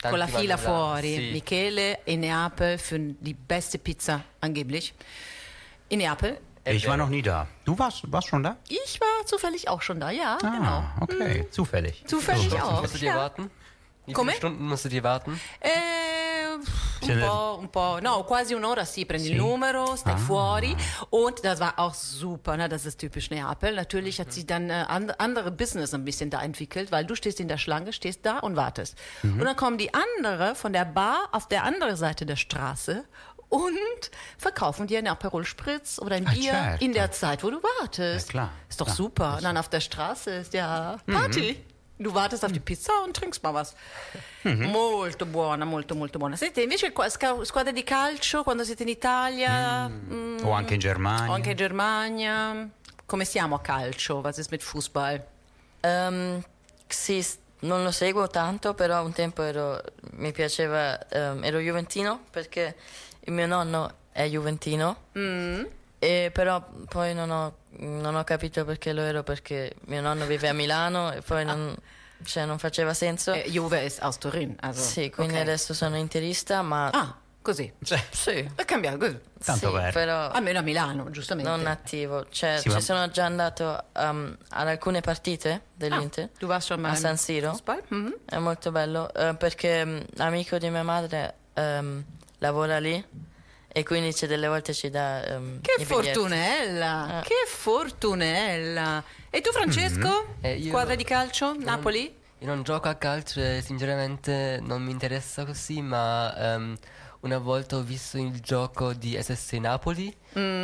con la fila mangiati, fuori. sì. Michele in Neapel für die beste Pizza angeblich. In Neapel. Ich war noch nie da. Du warst, warst schon da? Ich war zufällig auch schon da, ja, Ah, genau. okay. Zufällig. Zufällig So. auch. Musst du dir Ja. warten? Wie Come? viele Stunden musst du dir warten? Eh, Sì, un nel- po', un po', no, quasi un'ora, sì, prendi Sì. il numero, stai Ah. fuori und das war auch super, ne, das ist typisch Neapel. Natürlich hat sich dann äh, and, andere Business ein bisschen da entwickelt, weil du stehst in der Schlange, stehst da und wartest. Mhm. Und dann kommen die andere von der Bar auf der anderen Seite der Straße und verkaufen dir einen Aperol Spritz oder ein Ah, Bier certo. in der Zeit, wo du wartest. Ja, klar. Ist doch Klar. super. Und dann auf der Straße ist ja Party. Du wartest auf die Pizza und trinkst mal was. Molto buona, molto molto buona. Senti, invece qua- sca- squadre di calcio, quando siete in Italia mm, O anche in Germania. o anche in Germania, come siamo a calcio? Was ist mit Fußball? Ehm, sì, s- non lo seguo tanto, però un tempo ero, mi piaceva, ehm, ero juventino perché il mio nonno è juventino, e però poi non ho, non ho capito perché lo ero, perché mio nonno vive a Milano e poi non, cioè, non faceva senso. Eh, Juve ist aus Turin. Also, Sì, quindi ok. adesso sono interista, ma Ah, così. sì, È cambiato così. Tanto sì, per. però Almeno a Milano, giustamente. non attivo. Cioè, Sì, ci ma- sono già andato um, ad alcune partite Ah, dell'Inter. du warst schon mal a im San Siro. Fußball? Mhm. È molto bello eh, perché mm, amico di mia madre ehm, lavora lì e quindi c'è delle volte ci dà ehm, Che i biglietti. fortunella, Eh. che fortunella. E tu Francesco? Eh, io- Squadra di calcio? non- Napoli? Io non gioco a calcio e sinceramente non mi interessa così, ma ehm, una volta ho visto il gioco di S S Napoli.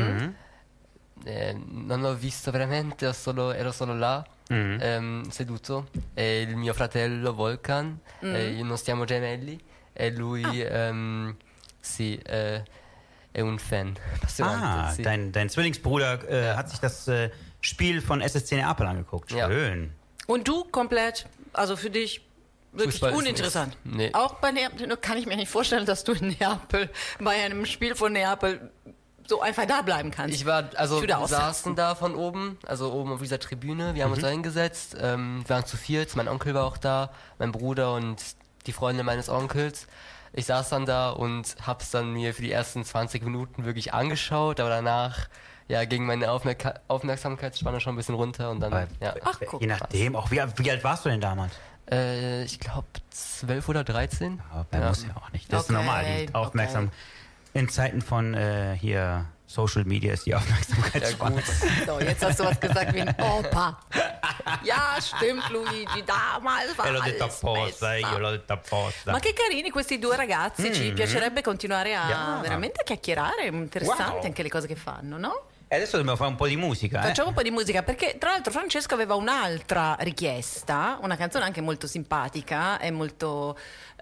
Eh, non l'ho visto veramente, ho solo- ero solo là, ehm, seduto, e il mio fratello Volkan, eh, non stiamo gemelli, e lui ehm, sì, eh, è un fan appassionato. Ah, sì. dein, dein Zwillingsbruder äh, hat sich das äh, Spiel von S S C Neapel angeguckt. Ja. Schön. Und du komplett, also für dich wirklich Fußball ist uninteressant. nichts. Nee. Auch bei Neapel kann ich mir nicht vorstellen, dass du in Neapel bei einem Spiel von Neapel so einfach da bleiben kannst. Ich war, also Ich würde wir ausrasten. saßen da von oben, also oben auf dieser Tribüne, wir haben Mhm. uns da hingesetzt, ähm, wir waren zu viert, mein Onkel war auch da, mein Bruder und die Freunde meines Onkels. Ich saß dann da und hab's dann mir für die ersten zwanzig Minuten wirklich angeschaut, aber danach, ja, ging meine Aufmerk Aufmerksamkeitsspanne schon ein bisschen runter und dann, Weil, ja. Ach, guck. Je nachdem, auch wie, wie alt warst du denn damals? Äh, ich glaube zwölf oder dreizehn. Aber man muss ja auch nicht. Das ist Okay, normal. Die Aufmerksam. okay. In Zeiten von äh, hier Social Media ist die Ja Aufmerksamkeitsspanne. gut. So, jetzt hast du was gesagt wie ein Opa. Ja, stimmt Luigi, damals war E l'ho alles detto apposta, besser. io l'ho detto apposta. Ma che carini questi due ragazzi, ci piacerebbe continuare a Yeah. veramente a chiacchierare, è interessante Wow. anche le cose che fanno, no? E adesso dobbiamo fare un po' di musica. Eh? Facciamo un po' di musica perché tra l'altro Francesco aveva un'altra richiesta, una canzone anche molto simpatica e molto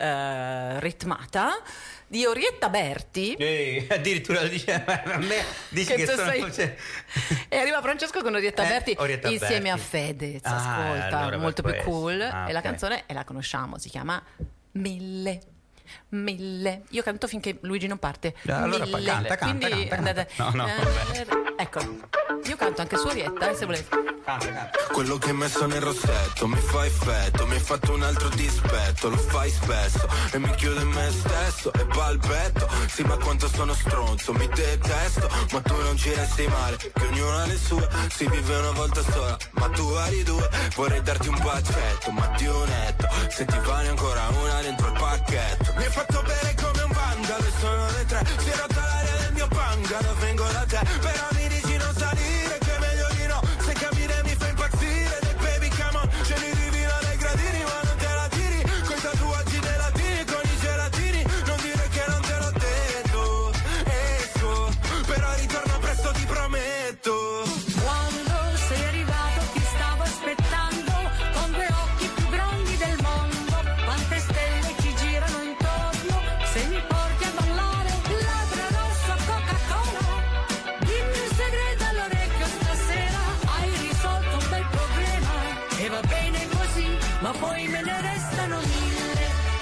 eh, ritmata di Orietta Berti. Ehi, addirittura lo dice a me, dici Che che, tu sono... sei- cioè- E arriva Francesco con Orietta Eh, Berti Orietta insieme Berti. a Fedez, Ah, ascolta, allora molto per più questo. cool. Ah, E la ok. canzone, e la conosciamo, si chiama Mille. Mille. Io canto finché Luigi non parte. Ah, allora Mille. canta, canta, Quindi canta, andate. canta. No, no, Eh, ecco. Io canto anche su Orietta, eh, se volete. Canta, canta. Quello che hai messo nel rossetto mi fa effetto, mi hai fatto un altro dispetto, lo fai spesso e mi chiudo in me stesso e balbetto. Sì, ma quanto sono stronzo, mi detesto, ma tu non ci resti male, che ognuno ha le sue, si vive una volta sola, ma tu hai due. Vorrei darti un bacetto, ma di un netto, se ti vale ancora una dentro il pacchetto. Mi hai fatto bere come un vandalo e sono le tre, si è rotta l'aria del mio bungalow, vengo da te, però mi dici non salire, che è meglio di no, se capire mi fa impazzire, dei baby come on, ce li divino dai gradini, ma non te la tiri, coi tatuaggi dei latini, con i gelatini, non dire che non te l'ho detto, esco, però ritorno presto ti prometto. Quando sei arrivato ti stavo aspettando con due occhi più grandi del mondo. Quante stelle ci girano intorno, se mi porti a ballare labbra rossa Coca-Cola. Dimmi un segreto all'orecchio stasera, hai risolto un bel problema. E va bene così, ma poi me ne restano mille.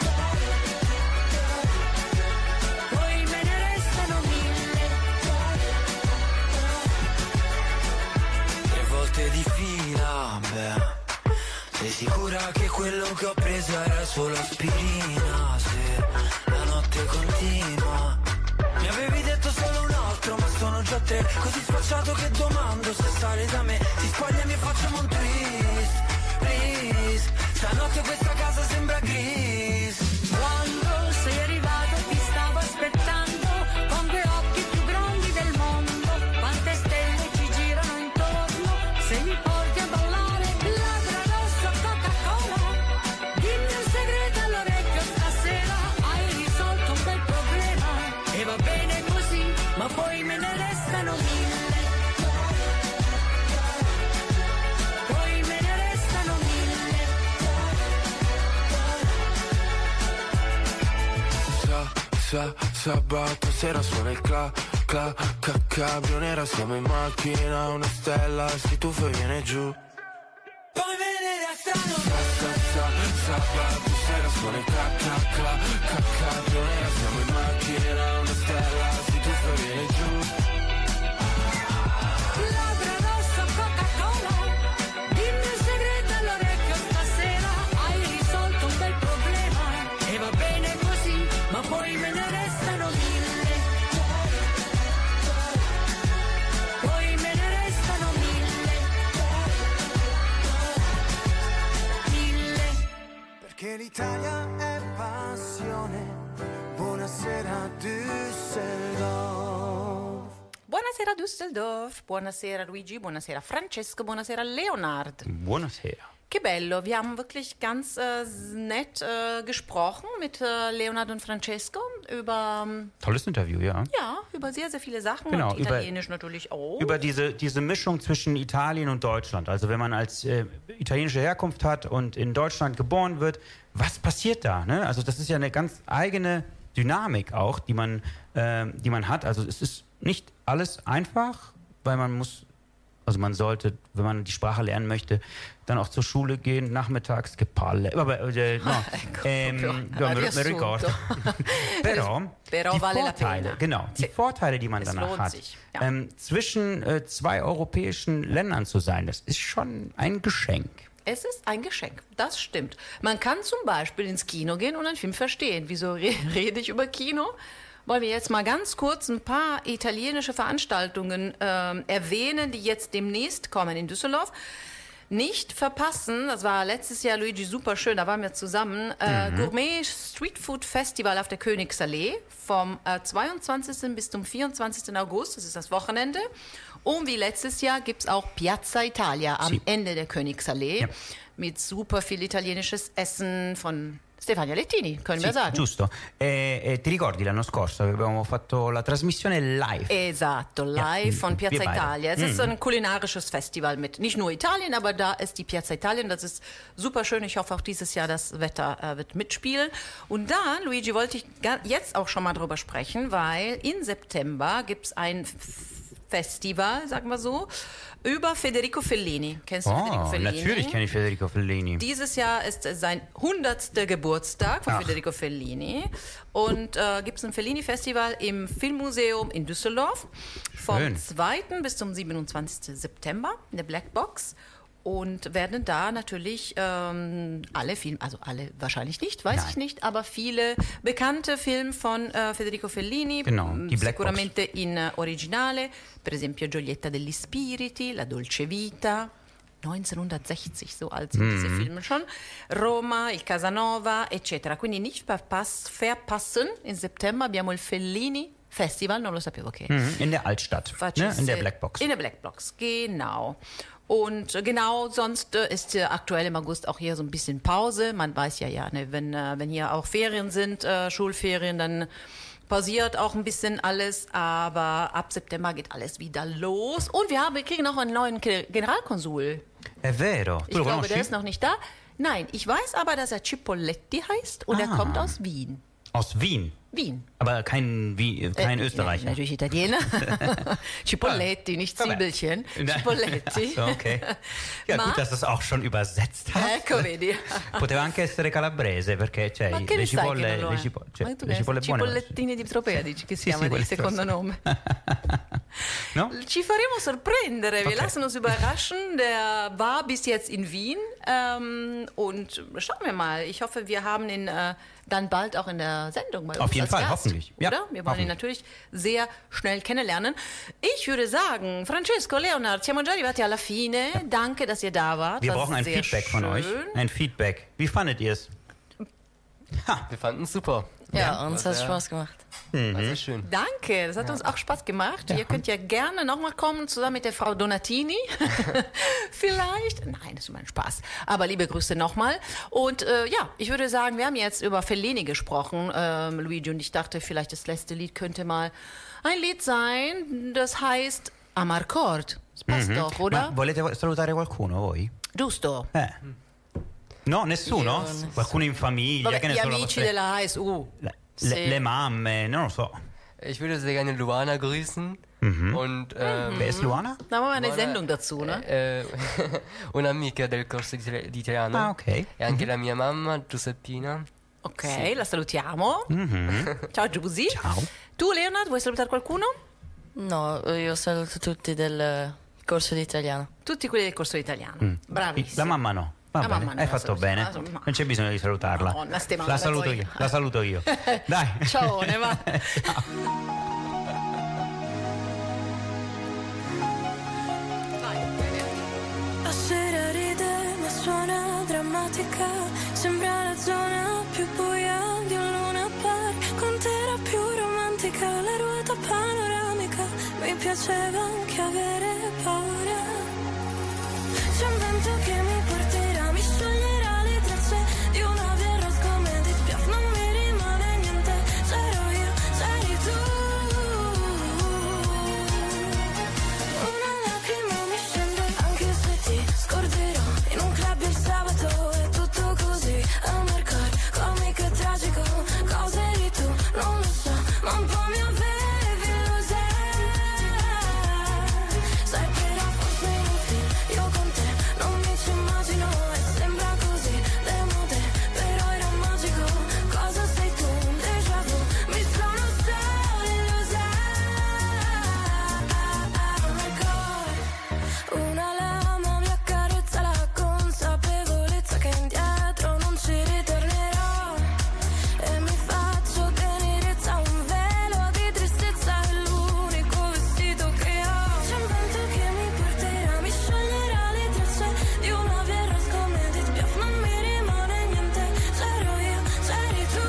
Poi me ne restano mille. Tre volte di fila, beh, sei sicura che quello che ho preso era solo aspirina? Se la notte continua. Mi avevi detto solo un altro, ma sono già tre. Così sfacciato che domando se sale da me. Ti spogliami e facciamo un twist, please. Stanotte questa casa sembra gris. Quando sei arrivato ti stavo aspettando con due occhi più grandi del mondo. Quante stelle ci girano intorno, se mi porti a ballare labbra rosso Coca-Cola. Dimmi un segreto all'orecchio stasera, hai risolto un bel problema. E va bene così, ma poi me ne restano mille. Poi me ne restano mille. Sa, sa, sabato sera suona il cla, cla, ca, cabrio nera, siamo in macchina, una stella, si tuffa e viene giù. Poi me ne restano Sa, sa, sa, sabato sera suona il cla, cla, cla, ca, cabrio nera, siamo in macchina, una stella, si tuffa e viene giù. Labbra rosso Coca-Cola. Dimmi un segreto all'orecchio stasera, hai risolto un bel problema. E va bene così, ma poi me ne restano mille. Poi me ne restano mille. Mille. Perché l'Italia è passione. Buonasera Düsseldorf. Buonasera Düsseldorf, buonasera Luigi, buonasera Francesco, buonasera Leonard. Buonasera. Che bello, wir haben wirklich ganz äh, nett äh, gesprochen mit äh, Leonard und Francesco über, ähm, Tolles Interview, ja. ja, über sehr, sehr viele Sachen Genau, und über- Italienisch natürlich auch. Über diese, diese Mischung zwischen Italien und Deutschland. Also wenn man als äh, italienische Herkunft hat und in Deutschland geboren wird, was passiert da? Ne? Also das ist ja eine ganz eigene Dynamik auch, die man, äh, die man hat. Also es ist nicht alles einfach, weil man muss, also man sollte, wenn man die Sprache lernen möchte, dann auch zur Schule gehen, nachmittags, che palle. Vabbè, eh, no, ehm, proprio, me, me riassunto. ricordo. Però, Però die vale la Vorteile, pena. genau, die Sì. Vorteile, die man Es danach lohnt hat, sich, ja. ähm, zwischen äh, zwei europäischen Ländern zu sein, das ist schon ein Geschenk. Es ist ein Geschenk, das stimmt. Man kann zum Beispiel ins Kino gehen und einen Film verstehen. Wieso re rede ich über Kino? Wollen wir jetzt mal ganz kurz ein paar italienische Veranstaltungen ähm, erwähnen, die jetzt demnächst kommen in Düsseldorf. Nicht verpassen, das war letztes Jahr, Luigi, super schön, da waren wir zusammen, äh, Gourmet Street Food Festival auf der Königsallee vom äh, zweiundzwanzigsten bis zum vierundzwanzigsten August, das ist das Wochenende. Und wie letztes Jahr gibt es auch Piazza Italia am Sì. Ende der Königsallee Ja. mit super viel italienisches Essen von Stefania Lettini, können wir Sì, sagen. giusto. E, e ti ricordi l'anno scorso che abbiamo fatto la trasmissione live? Esatto, live Ja, von Piazza wir beide. Italia. Es ist Mhm. ein kulinarisches Festival mit nicht nur Italien, aber da ist die Piazza Italien. Das ist super schön. Ich hoffe auch dieses Jahr das Wetter äh, wird mitspielen. Und dann, Luigi, wollte ich ga- jetzt auch schon mal drüber sprechen, weil im September gibt es ein F- Festival, sagen wir so, über Federico Fellini. Kennst du Federico Oh, Fellini? natürlich kenne ich Federico Fellini. Dieses Jahr ist sein hundertster Geburtstag von Ach. Federico Fellini. Und äh, gibt es ein Fellini-Festival im Filmmuseum in Düsseldorf vom Schön. zweiten bis zum siebenundzwanzigsten September in der Black Box. Und werden da natürlich ähm, alle Filme, also alle wahrscheinlich nicht, weiß Nein. ich nicht, aber viele bekannte Filme von äh, Federico Fellini, Genau, mh, die Black Box. sicuramente in äh, Originale, per esempio Giulietta degli Spiriti, La Dolce Vita, neunzehnhundertsechzig, so alt sind diese Filme schon, Roma, il Casanova, eccetera. Quindi nicht verpass, verpassen, im September abbiamo il Fellini Festival, non lo sapevo che Mhm, in der Altstadt, ne? Facesse- in der Blackbox. In der Blackbox, genau. Und äh, genau, sonst äh, ist äh, aktuell im August auch hier so ein bisschen Pause. Man weiß ja, ja, ne, wenn, äh, wenn hier auch Ferien sind, äh, Schulferien, dann pausiert auch ein bisschen alles. Aber ab September geht alles wieder los. Und wir, haben, wir kriegen noch einen neuen Ge- Generalkonsul. È vero, tu Ich lo glaube, conosci? der ist noch nicht da. Nein, ich weiß aber, dass er Cipolletti heißt und er Ah. kommt aus Wien. Aus Wien. Wien. Aber kein, wie, kein Äh, Österreicher. Ja, natürlich Italiener. Cipolletti, nicht Vabbè. Zwiebelchen. Nein. Cipolletti. So, okay. Ja, Ma- gut, dass du es auch schon übersetzt hast. Ecco, vedi. Poteva anche essere calabrese, perché cioè, Ma che le ne sai che cipolle, non lo le è? cipo- cioè, Ma tu le che cipolle ne sai? buone. Cipollettine di Tropea dici che si Sì, chiama sì, di questo secondo sì. nome. No? Ci faremo sorprendere, wir Okay. lassen uns überraschen. Der war bis jetzt in Wien ähm, und schauen wir mal. Ich hoffe, wir haben ihn äh, dann bald auch in der Sendung bei uns Auf jeden als Fall, Gast, hoffentlich. Ja, oder? Wir wollen ihn hoffentlich. natürlich sehr schnell kennenlernen. Ich würde sagen, Francesco, Leonard, siamo già arrivati alla fine. Danke, dass ihr da wart. Wir War brauchen ein sehr Feedback von schön. euch. Ein Feedback. Wie fandet ihr es? Wir fanden es super. Ja, uns war hat sehr- Spaß gemacht. War sehr schön. Danke, das hat uns auch Spaß gemacht. Ihr könnt ja gerne nochmal kommen, zusammen mit der Frau Donatini. Vielleicht. Nein, das ist mein Spaß. Aber liebe Grüße nochmal. Und äh, ja, ich würde sagen, wir haben jetzt über Fellini gesprochen, ähm, Luigi, und ich dachte, vielleicht das letzte Lied könnte mal ein Lied sein, das heißt Amarcord. Das passt doch, Ma oder? volete salutare qualcuno voi? Giusto. Eh. No, nessuno? Io nessuno. Qualcuno in famiglia? Vabbè, che ne gli so, la amici vostra- della H S U. le, Sì. le- le mamme, non lo so. Ich würde sehr gerne Luana grüßen. Und ähm, Wer ist Luana? Da machen wir eine Luana, Sendung dazu, ne? eh, un'amica del corso di, di italiano. Ah, ok. E anche la mia mamma, Giuseppina. Ok, la salutiamo. Ciao Giusy. Ciao. Tu, Leonard, vuoi salutare qualcuno? No, io saluto tutti del corso di italiano. Tutti quelli del corso italiano. Bravissimi. La mamma no. Va La bene, mamma no, hai la fatto saluto. bene. Ah, insomma. Non c'è bisogno di salutarla. Madonna, ste mamme, la saluto poi. io, la saluto io. Dai. Ciao, ne va. La sera ride ma suona drammatica, sembra la zona più buia di un Luna Park. Con te era più romantica, la ruota panoramica, mi piaceva anche avere paura. C'è un vento che mi porterà, mi scioglierà le tracce di una via Rose come Edith Piaf, non mi rimane niente, c'ero io, c'eri tu. Una lacrima mi scende anche se ti scorderò. In un club il sabato è tutto così Amarcord, comico e tragico. Cosa eri tu? Non lo so, ma un po' mi avevi illusa. Sai però forse in un film io con te non mi ci immagino. E sembra così demode, però era magico. Cosa sei tu? Un déjà vu, mi sono solo illusa. Una lama mi accarezza la consapevolezza che indietro non ci ritornerò. E mi faccio tenerezza, un velo di tristezza è l'unico vestito che ho. C'è un vento che mi porterà, mi scioglierà le tracce di una via Rose come Edith Piaf, non mi rimane niente, c'ero io, c'eri tu.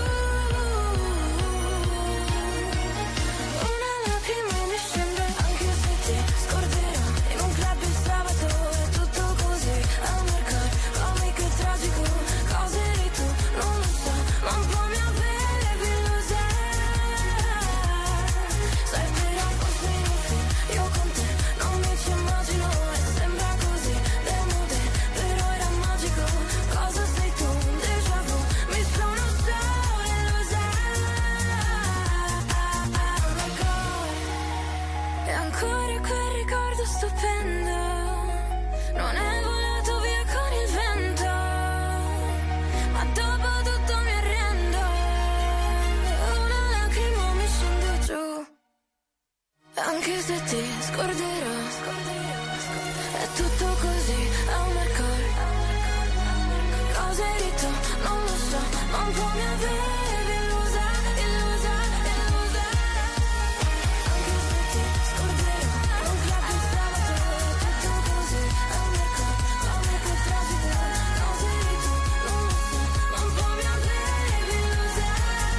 Una lacrima mi scende anche se ti scorderò. In un club il sabato è tutto così Amarcord, comico e tragico. Cosa eri tu? Non lo so, ma un po' mi avevi illusa. Sai però forse in un film io con te non mi ci immagino. E sembra così demode, però era magico. Cosa sei tu? Un déjà vu, mi sono solo illusa. Amarcord. E ancora quel ricordo stupendo non è volato via con il vento, ma dopo tutto mi arrendo. Una lacrima mi scende giù, anche se ti scorderò. È tutto così Amarcord. Cosa eri tu? Non lo so, ma un po' mi avevi illusa, illusa, illusa. Anche se ti scorderò, un club il sabato è tutto così Amarcord, comico e tragico. Cosa eri tu? Non lo so, ma un po' mi avevi illusa.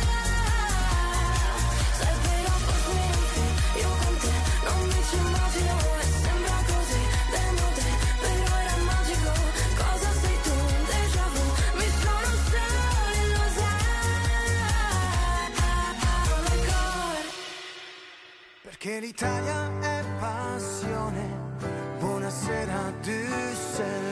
Sai però forse in un film io con te non mi ci immagino. E sembra così demode, però era magico. Cosa sei tu? Un déjà vu, mi sono solo illusa. Amarcord. Perché l'Italia è passione. Buonasera Düsseldorf.